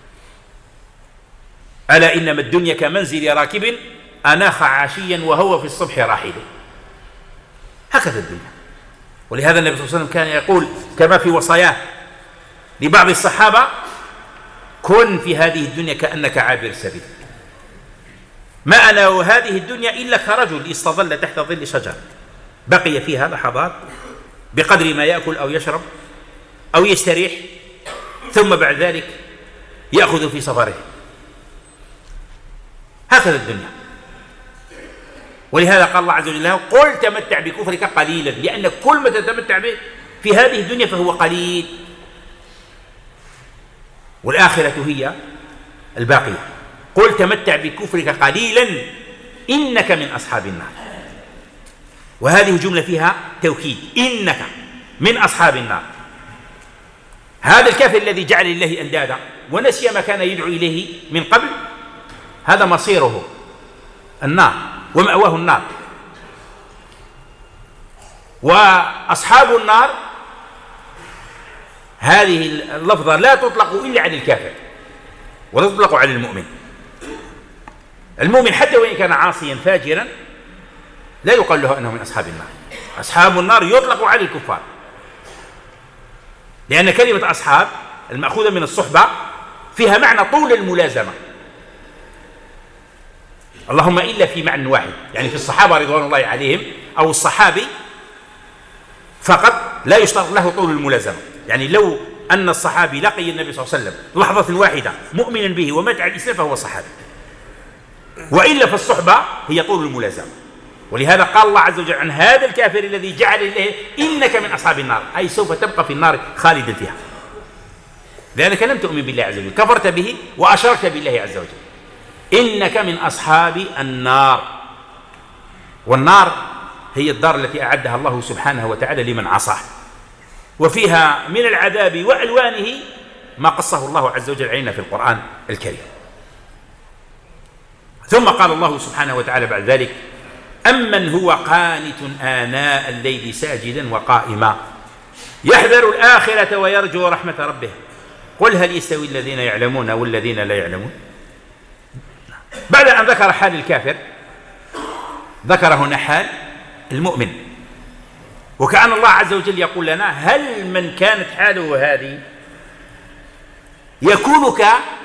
ألا إنما الدنيا كمنزل راكب أناخ عشيا وهو في الصبح راحل. هكذا الدنيا. ولهذا النبي صلى الله عليه وسلم كان يقول كما في وصاياه لبعض الصحابة كن في هذه الدنيا كأنك عابر سبيل، ما أنا وهذه الدنيا إلا كرجل استظل تحت ظل شجر بقي فيها لحظات بقدر ما يأكل أو يشرب أو يستريح، ثم بعد ذلك يأخذ في سفره. هكذا الدنيا. ولهذا قال الله عز وجل له قل تمتع بكفرك قليلا، لأن كل ما تتمتع به في هذه الدنيا فهو قليل، والآخرة هي الباقية. قل تمتع بكفرك قليلا إنك من أصحاب النار. وهذه جملة فيها توكيد، إنك من أصحاب النار. هذا الكافر الذي جعل لله أندادا ونسي ما كان يدعو إليه من قبل، هذا مصيره النار ومأواه النار. وأصحاب النار هذه اللفظة لا تطلق إلا على الكافر ولا تطلق على المؤمن. المؤمن حتى وإن كان عاصيا فاجرا لا يقال له أنه من أصحاب النار. أصحاب النار يطلق على الكفار، لأن كلمة أصحاب المأخوذة من الصحبة فيها معنى طول الملازمة، اللهم إلا في معنى واحد، يعني في الصحابة رضوان الله عليهم أو الصحابي فقط لا يشترط له طول الملازمة. يعني لو أن الصحابي لقي النبي صلى الله عليه وسلم لحظة واحدة مؤمنا به ومات على الإسلام فهو صحابي، وإلا فالصحبة هي طول الملازمة. ولهذا قال الله عز وجل عن هذا الكافر الذي جعل الله إنك من أصحاب النار، أي سوف تبقى في النار خالدا فيها، لأنك لم تؤمن بالله عز وجل، كفرت به وأشركت بالله عز وجل. إنك من أصحاب النار. والنار هي الدار التي أعدها الله سبحانه وتعالى لمن عصاه، وفيها من العذاب وألوانه ما قصه الله عز وجل علينا في القرآن الكريم. ثم قال الله سبحانه وتعالى بعد ذلك: أمن هو قانت آناء الليل ساجدا وقائما يحذر الآخرة ويرجو رحمة ربه قل هل يستوي الذين يعلمون والذين لا يعلمون. بعد أن ذكر حال الكافر ذكر هنا حال المؤمن، وكأن الله عز وجل يقول لنا: هل من كانت حاله هذه يكون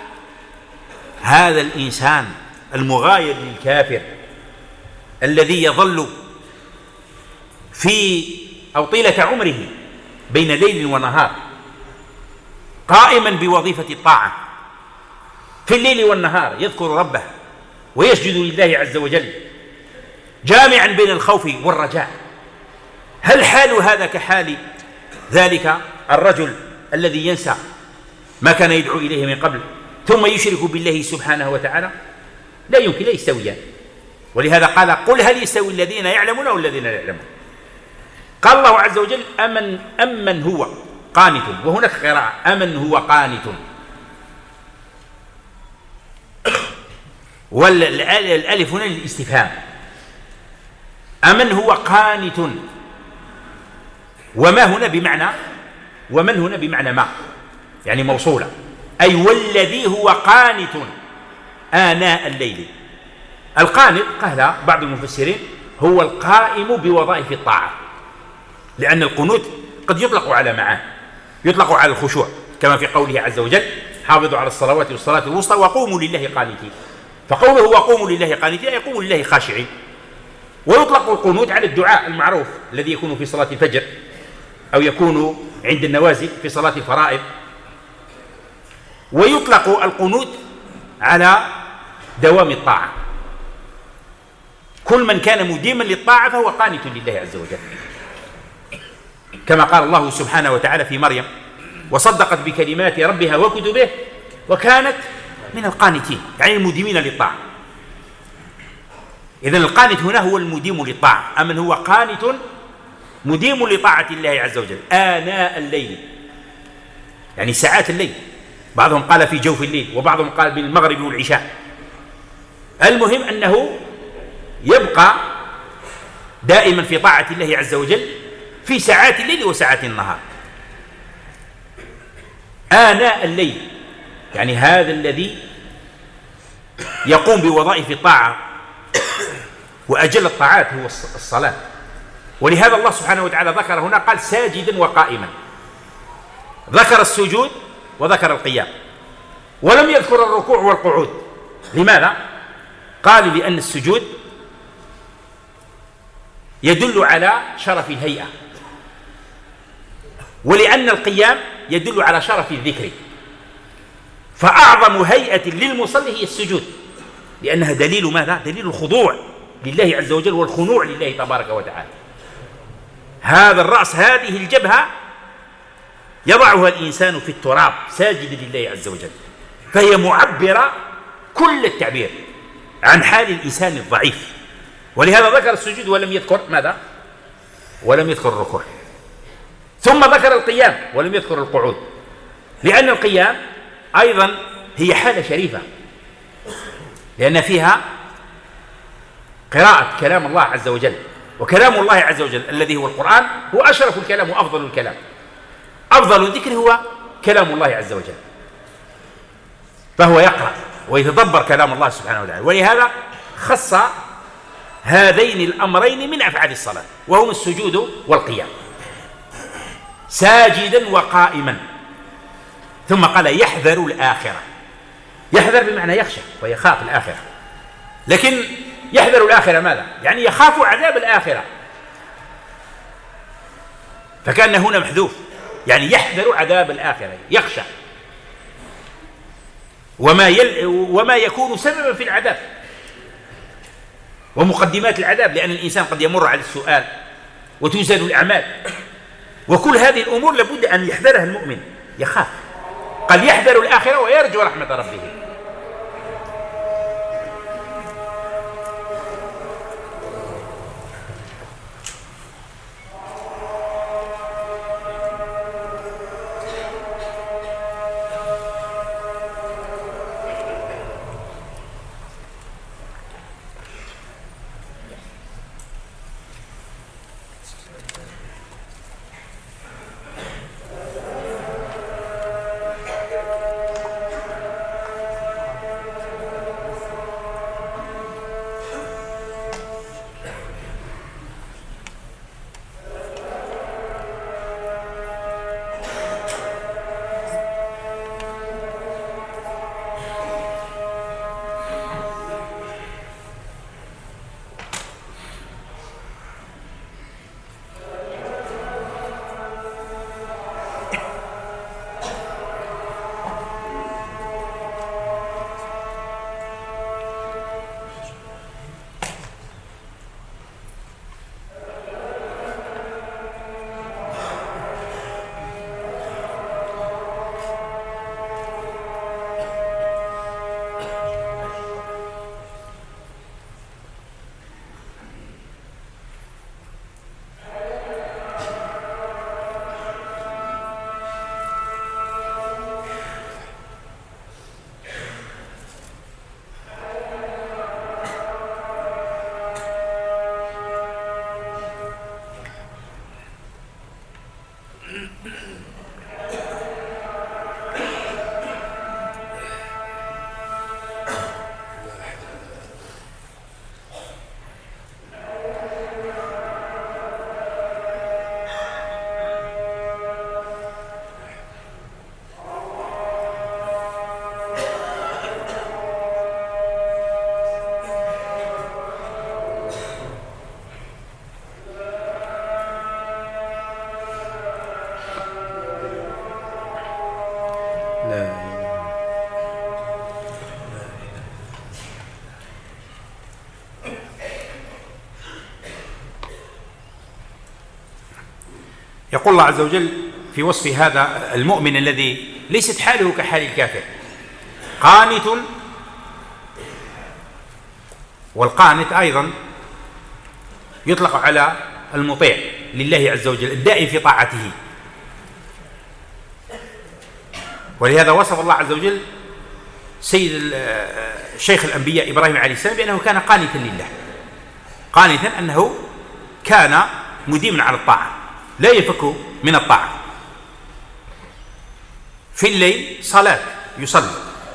كهذا الإنسان المغاير للكافر الذي يظل في أو طيلة عمره بين ليل ونهار قائما بوظيفة الطاعة في الليل والنهار، يذكر ربه ويسجد لله عز وجل، جامعا بين الخوف والرجاء؟ هل حال هذا كحال ذلك الرجل الذي ينسى ما كان يدعو إليه من قبل ثم يشرك بالله سبحانه وتعالى؟ لا يمكن، لا يستويان. ولهذا قال: قل هل يستوي الذين يعلمون والذين لا يعلمون. قال الله عز وجل: أمن أمن هو قانت، وهناك قراءة أمن هو قانت، والألف هنا للاستفهام. أمن هو قانت، وما هنا بمعنى ومن هنا بمعنى ما، يعني موصولة، أي والذي هو قانت آناء الليل. القانت قال بعض المفسرين هو القائم بوظائف الطاعة، لأن القنوت قد يطلق على معاني، يطلق على الخشوع كما في قوله عز وجل: حافظوا على الصلوات والصلاة الوسطى وقوموا لله قانتين. فقوله وقوموا لله قانتين يقوموا لله خاشعين. ويطلق القنوت على الدعاء المعروف الذي يكون في صلاة الفجر أو يكون عند النوازل في صلاة الفرائض. ويطلق القنوت على دوام الطاعة، كل من كان مديما للطاعة فهو قانت لله عز وجل، كما قال الله سبحانه وتعالى في مريم: وصدقت بكلمات ربها وكتبه وكانت من القانتين، يعني المديمين للطاعة. إذن القانت هنا هو المديم للطاعة. أمن هو قانت مديم لطاعة الله عز وجل آناء الليل، يعني ساعات الليل، بعضهم قال في جوف الليل وبعضهم قال بالمغرب والعشاء. المهم أنه يبقى دائما في طاعة الله عز وجل في ساعات الليل وساعات النهار. آناء الليل يعني هذا الذي يقوم بوظائف الطاعة، وأجل الطاعات هو الصلاة. ولهذا الله سبحانه وتعالى ذكر هنا قال: ساجدا وقائما. ذكر السجود وذكر القيام، ولم يذكر الركوع والقعود. لماذا؟ قالوا لأن السجود يدل على شرف الهيئة، ولأن القيام يدل على شرف الذكر. فأعظم هيئة للمصلي هي السجود، لأنها دليل ماذا؟ دليل الخضوع لله عز وجل والخنوع لله تبارك وتعالى. هذا الرأس، هذه الجبهة يضعها الإنسان في التراب ساجدا لله عز وجل، فهي معبرة كل التعبير عن حال الإنسان الضعيف. ولهذا ذكر السجود ولم يذكر ماذا؟ ولم يذكر الركوع. ثم ذكر القيام ولم يذكر القعود، لأن القيام أيضا هي حالة شريفة، لأن فيها قراءة كلام الله عز وجل، وكلام الله عز وجل الذي هو القرآن هو أشرف الكلام وأفضل الكلام. أفضل الذكر هو كلام الله عز وجل، فهو يقرأ ويتدبر كلام الله سبحانه وتعالى. ولهذا خص هذين الأمرين من أفعال الصلاة، وهما السجود والقيام، ساجدا وقائما. ثم قال: يحذر الآخرة. يحذر بمعنى يخشى ويخاف الآخرة، لكن يحذر الآخرة ماذا؟ يعني يخاف عذاب الآخرة، فكان هنا محذوف، يعني يحذر عذاب الآخرة، يخشى وما, يل... وما يكون سببا في العذاب ومقدمات العذاب، لأن الإنسان قد يمر على السؤال وتوزن الأعمال، وكل هذه الأمور لابد أن يحذرها المؤمن، يخاف. قال: يحذر الآخرة ويرجو رحمة ربه. يقول الله عز وجل في وصف هذا المؤمن الذي ليست حاله كحال الكافر: قانت. والقانت أيضا يطلق على المطيع لله عز وجل الدائم في طاعته، ولهذا وصف الله عز وجل سيد شيخ الأنبياء إبراهيم عليه السلام بأنه كان قانتا لله، قانتا أنه كان مديما على الطاعة لا يفك من الطاعة. في الليل صلاة يصلي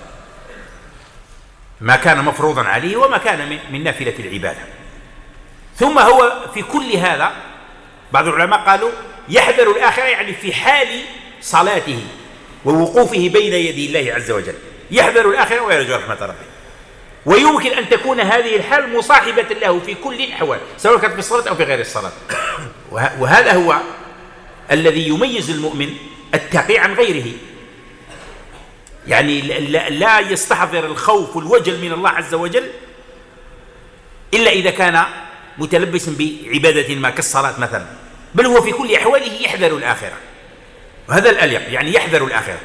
ما كان مفروضا عليه وما كان من نافلة العبادة. ثم هو في كل هذا بعض العلماء قالوا يحذر الآخرة، يعني في حال صلاته ووقوفه بين يدي الله عز وجل يحذر الآخرة ويرجو رحمة ربه. ويمكن أن تكون هذه الحال مصاحبة له في كل الأحوال سواء كانت في الصلاة أو في غير الصلاة. وهذا هو الذي يميز المؤمن التقي عن غيره، يعني لا يستحضر الخوف والوجل من الله عز وجل إلا إذا كان متلبسا بعبادة ما كالصلاة مثلا، بل هو في كل أحواله يحذر الآخرة، وهذا الأليق، يعني يحذر الآخرة.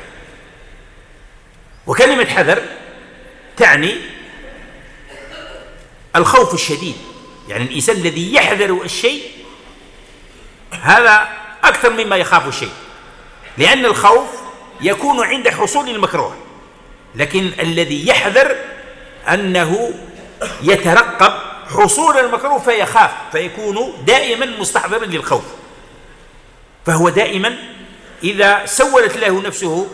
وكلمة حذر تعني الخوف الشديد، يعني الإنسان الذي يحذر الشيء هذا أكثر مما يخاف الشيء، لأن الخوف يكون عند حصول المكروه، لكن الذي يحذر أنه يترقب حصول المكروه فيخاف، فيكون دائما مستحضرا للخوف. فهو دائما إذا سولت له نفسه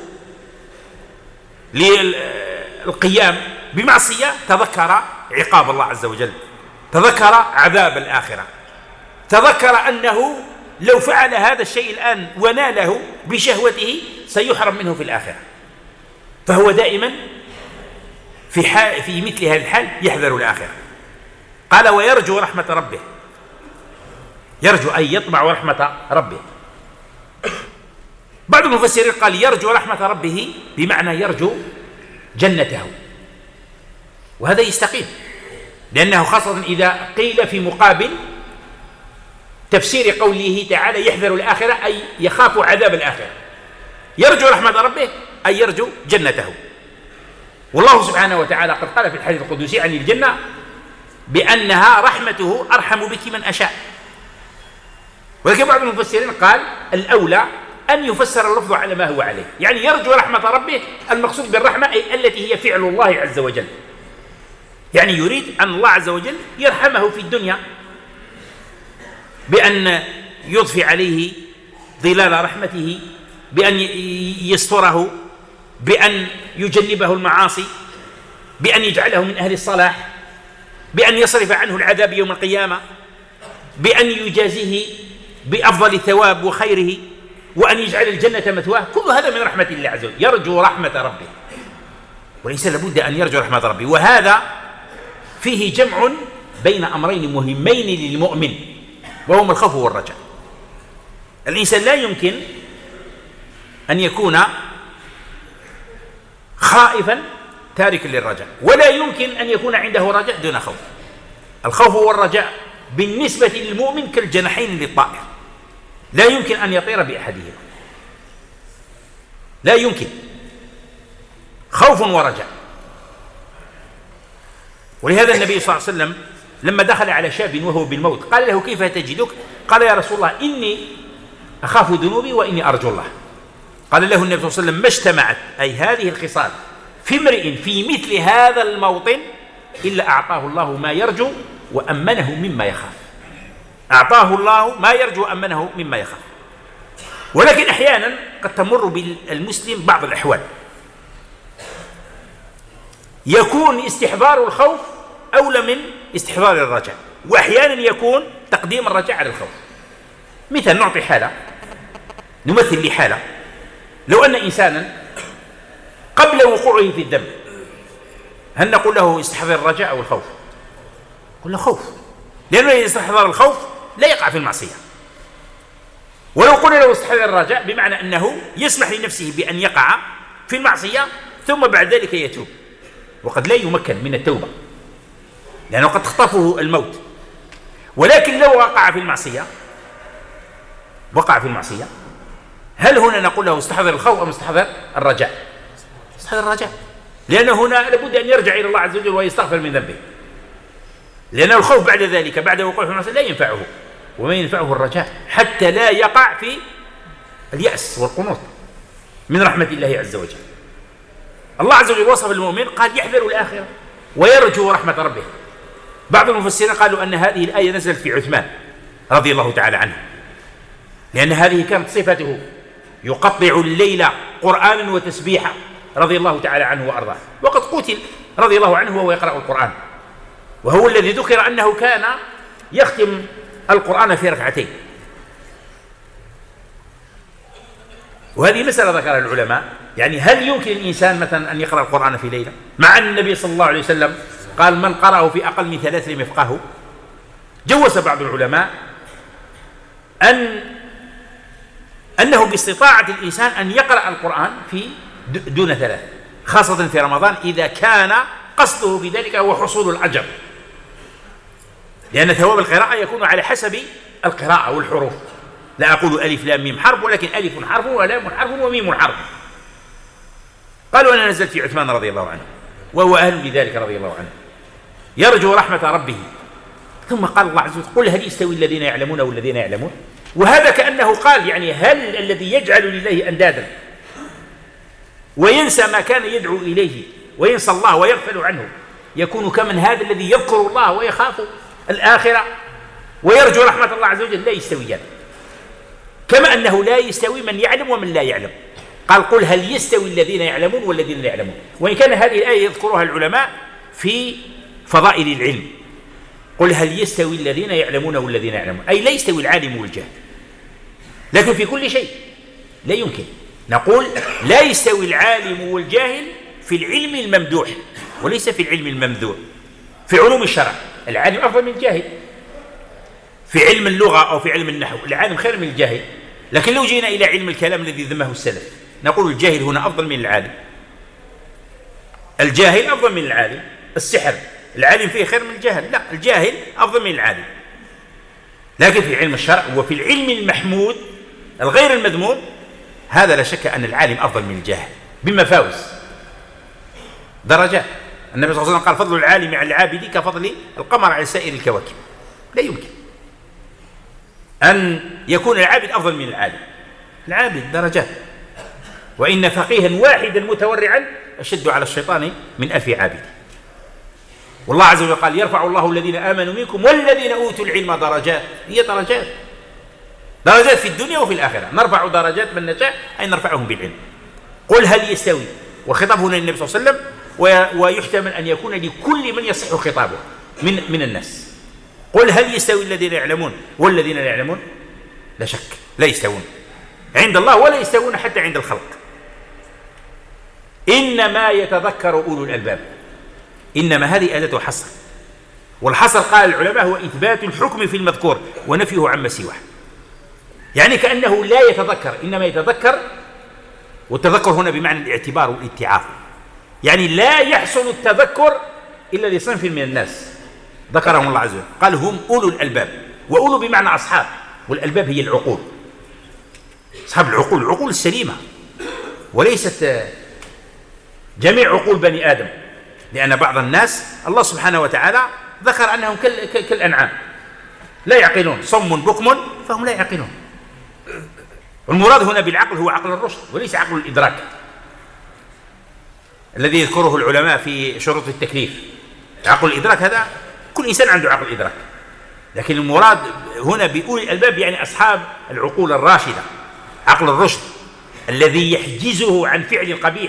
للقيام بمعصية تذكر عقاب الله عز وجل، تذكر عذاب الآخرة، تذكر أنه لو فعل هذا الشيء الآن وناله بشهوته سيحرم منه في الآخرة. فهو دائما في, حال في مثل هذه الحال يحذر الآخرة. قال ويرجو رحمة ربه، يرجو أي يطمع رحمة ربه. بعض المفسرين قال يرجو رحمة ربه بمعنى يرجو جنته، وهذا يستقيم، لأنه خاصة إذا قيل في مقابل تفسير قوله تعالى يحذر الآخرة أي يخاف عذاب الآخرة. يرجو رحمة ربه أي يرجو جنته. والله سبحانه وتعالى قد قال في الحديث القدسي عن الجنة بأنها رحمته أرحم بك من أشاء. ولكن بعض المفسرين قال الأولى أن يفسر اللفظ على ما هو عليه، يعني يرجو رحمة ربه المقصود بالرحمة أي التي هي فعل الله عز وجل، يعني يريد أن الله عز وجل يرحمه في الدنيا بأن يضفي عليه ظلال رحمته، بأن يستره، بأن يجنبه المعاصي، بأن يجعله من أهل الصلاح، بأن يصرف عنه العذاب يوم القيامة، بأن يجازيه بأفضل ثواب وخيره، وأن يجعل الجنة مثواه. كل هذا من رحمة الله عز وجل، يرجو رحمة ربه. وليس لابد أن يرجو رحمة ربه، وهذا فيه جمع بين أمرين مهمين للمؤمن وهما الخوف والرجاء. الإنسان لا يمكن أن يكون خائفا تاركا للرجاء، ولا يمكن أن يكون عنده رجاء دون خوف. الخوف والرجاء بالنسبة للمؤمن كالجناحين للطائر، لا يمكن أن يطير بأحدهما، لا يمكن، خوف ورجاء. ولهذا النبي صلى الله عليه وسلم لما دخل على شاب وهو بالموت قال له كيف تجدك؟ قال يا رسول الله إني أخاف ذنوبي وإني أرجو الله. قال له النبي صلى الله عليه وسلم ما اجتمعت أي هذه الخصال في امرئ في مثل هذا الموطن إلا أعطاه الله ما يرجو وأمنه مما يخاف. أعطاه الله ما يرجو وأمنه مما يخاف. ولكن أحيانا قد تمر بالمسلم بعض الأحوال يكون استحضار الخوف أولى من استحضار الرجاء، وأحيانا يكون تقديم الرجاء على الخوف. مثل نعطي حالة، نمثل لحالة، لو أن إنسانا قبل وقوعه في الذنب هل نقول له استحضر الرجاء أو الخوف؟ قل له خوف، لأنه إذا استحضر الخوف لا يقع في المعصية. ولو قلنا له استحضر الرجاء بمعنى أنه يسمح لنفسه بأن يقع في المعصية ثم بعد ذلك يتوب، وقد لا يمكن من التوبة لأنه قد اخطفه الموت. ولكن لو وقع في المعصية وقع في المعصية، هل هنا نقول له استحضر الخوف أم استحضر الرجاء؟ استحضر الرجاء، لأن هنا لابد أن يرجع إلى الله عز وجل ويستغفر من ذنبه، لأن الخوف بعد ذلك بعد وقوع في المعصية لا ينفعه، وما ينفعه الرجاء حتى لا يقع في اليأس والقنوط من رحمة الله عز وجل. الله عز وجل وصف المؤمن قال يحذر الآخرة ويرجو رحمة ربه. بعض المفسرين قالوا أن هذه الآية نزلت في عثمان رضي الله تعالى عنه، لأن هذه كانت صفته، يقطع الليل قرآنا وتسبيحا رضي الله تعالى عنه وأرضاه، وقد قتل رضي الله عنه وهو يقرأ القرآن، وهو الذي ذكر أنه كان يختم القرآن في ركعتين. وهذه مسألة ذكرها العلماء، يعني هل يمكن الإنسان مثلا أن يقرأ القرآن في ليلة، مع أن النبي صلى الله عليه وسلم قال من قرأه في أقل من ثلاث لم يفقهه. جوز بعض العلماء أن أنه باستطاعة الإنسان أن يقرأ القرآن في دون ثلاث، خاصة في رمضان إذا كان قصده بذلك هو حصول الأجر، لأن ثواب القراءة يكون على حسب القراءة والحروف. لا أقول ألف لام ميم حرف، ولكن ألف حرف ولام حرف وميم حرف. قالوا أنا نزلت في عثمان رضي الله عنه وهو أهل لذلك رضي الله عنه، يرجو رحمة ربه. ثم قال الله عز وجل قل هل يستوي الذين يعلمون والذين يعلمون؟ وهذا كأنه قال يعني هل الذي يجعل لله أندادا وينسى ما كان يدعو إليه وينسى الله ويغفل عنه يكون كمن هذا الذي يذكر الله ويخاف الآخرة ويرجو رحمة الله عز وجل؟ لا يستويان، كما أنه لا يستوي من يعلم ومن لا يعلم. قال قل هل يستوي الذين يعلمون والذين لا يعلمون. وإن كان هذه الآية يذكرها العلماء في فضائل العلم، قل هل يستوي الذين يعلمون والذين يعلمون، أي لا يستوي العالم والجاهل. لكن في كل شيء لا يمكن نقول لا يستوي العالم والجاهل في العلم الممدوح وليس في العلم الممذوع. في علوم الشرع العالم أفضل من الجاهل، في علم اللغة أو في علم النحو العالم خير من الجاهل. لكن لو جينا إلى علم الكلام الذي ذمه السلف نقول الجاهل هنا أفضل من العالم، الجاهل أفضل من العالم. السحر العالم فيه خير من الجاهل؟ لا، الجاهل أفضل من العالم. لكن في علم الشرع وفي العلم المحمود الغير المذموم هذا لا شك أن العالم أفضل من الجاهل بمفاوز درجات. النبي صلى الله عليه وسلم قال فضل العالم على العابد كفضل القمر على سائر الكواكب. لا يمكن أن يكون العابد أفضل من العالم، العابد درجات. وإن فقيها واحدا متورعا أشد على الشيطان من ألف عابد. والله عز وجل قال يرفع الله الذين آمنوا منكم والذين أوتوا العلم درجات. هي درجات درجات في الدنيا وفي الآخرة، نرفع درجات من نشاء أي نرفعهم بالعلم. قل هل يستوي، وخطاب هنا للنبي صلى الله عليه وسلم، ويحتمل أن يكون لكل من يصح خطابه من من الناس. قل هل يستوي الذين يعلمون والذين لا يعلمون؟ لا شك لا يستوون عند الله ولا يستوون حتى عند الخلق. إنما يتذكر أولو الألباب. إنما هذه أداة حصر، والحصر قال العلماء هو إثبات الحكم في المذكور ونفيه عما سواه. يعني كأنه لا يتذكر، إنما يتذكر، والتذكر هنا بمعنى الاعتبار والاتعاظ. يعني لا يحصل التذكر إلا لصنف من الناس ذكرهم الله عز وجل، قال هم أولو الألباب. وأولو بمعنى أصحاب، والألباب هي العقول، أصحاب العقول، العقول السليمة، وليست جميع عقول بني آدم، لأن بعض الناس الله سبحانه وتعالى ذكر أنهم كالأنعام لا يعقلون، صم بكم فهم لا يعقلون. والمراد هنا بالعقل هو عقل الرشد وليس عقل الإدراك الذي يذكره العلماء في شروط التكليف. عقل الإدراك هذا كل إنسان عنده عقل إدراك، لكن المراد هنا بأولي الألباب يعني أصحاب العقول الراشدة، عقل الرشد الذي يحجزه عن فعل القبيح،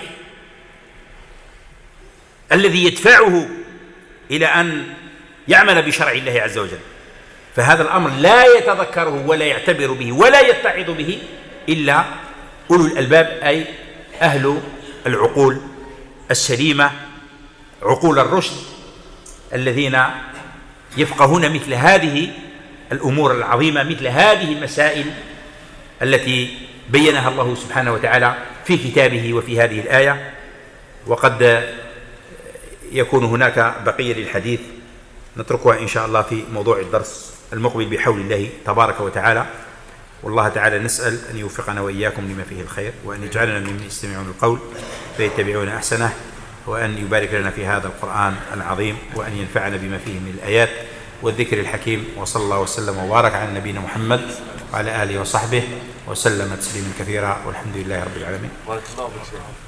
الذي يدفعه إلى أن يعمل بشرع الله عز وجل. فهذا الأمر لا يتذكره ولا يعتبر به ولا يتعظ به إلا أولو الألباب، أي أهل العقول السليمة، عقول الرشد، الذين يفقهون مثل هذه الأمور العظيمة، مثل هذه المسائل التي بينها الله سبحانه وتعالى في كتابه وفي هذه الآية. وقد يكون هناك بقية للحديث نتركها إن شاء الله في موضوع الدرس المقبل بحول الله تبارك وتعالى. والله تعالى نسأل أن يوفقنا وإياكم لما فيه الخير، وأن يجعلنا ممن يستمعون القول فيتبعون أحسنه، وأن يبارك لنا في هذا القرآن العظيم، وأن ينفعنا بما فيه من الآيات والذكر الحكيم. وصلى الله وسلم وبارك على نبينا محمد وعلى آله وصحبه وسلم تسليما كثيرا، والحمد لله رب العالمين.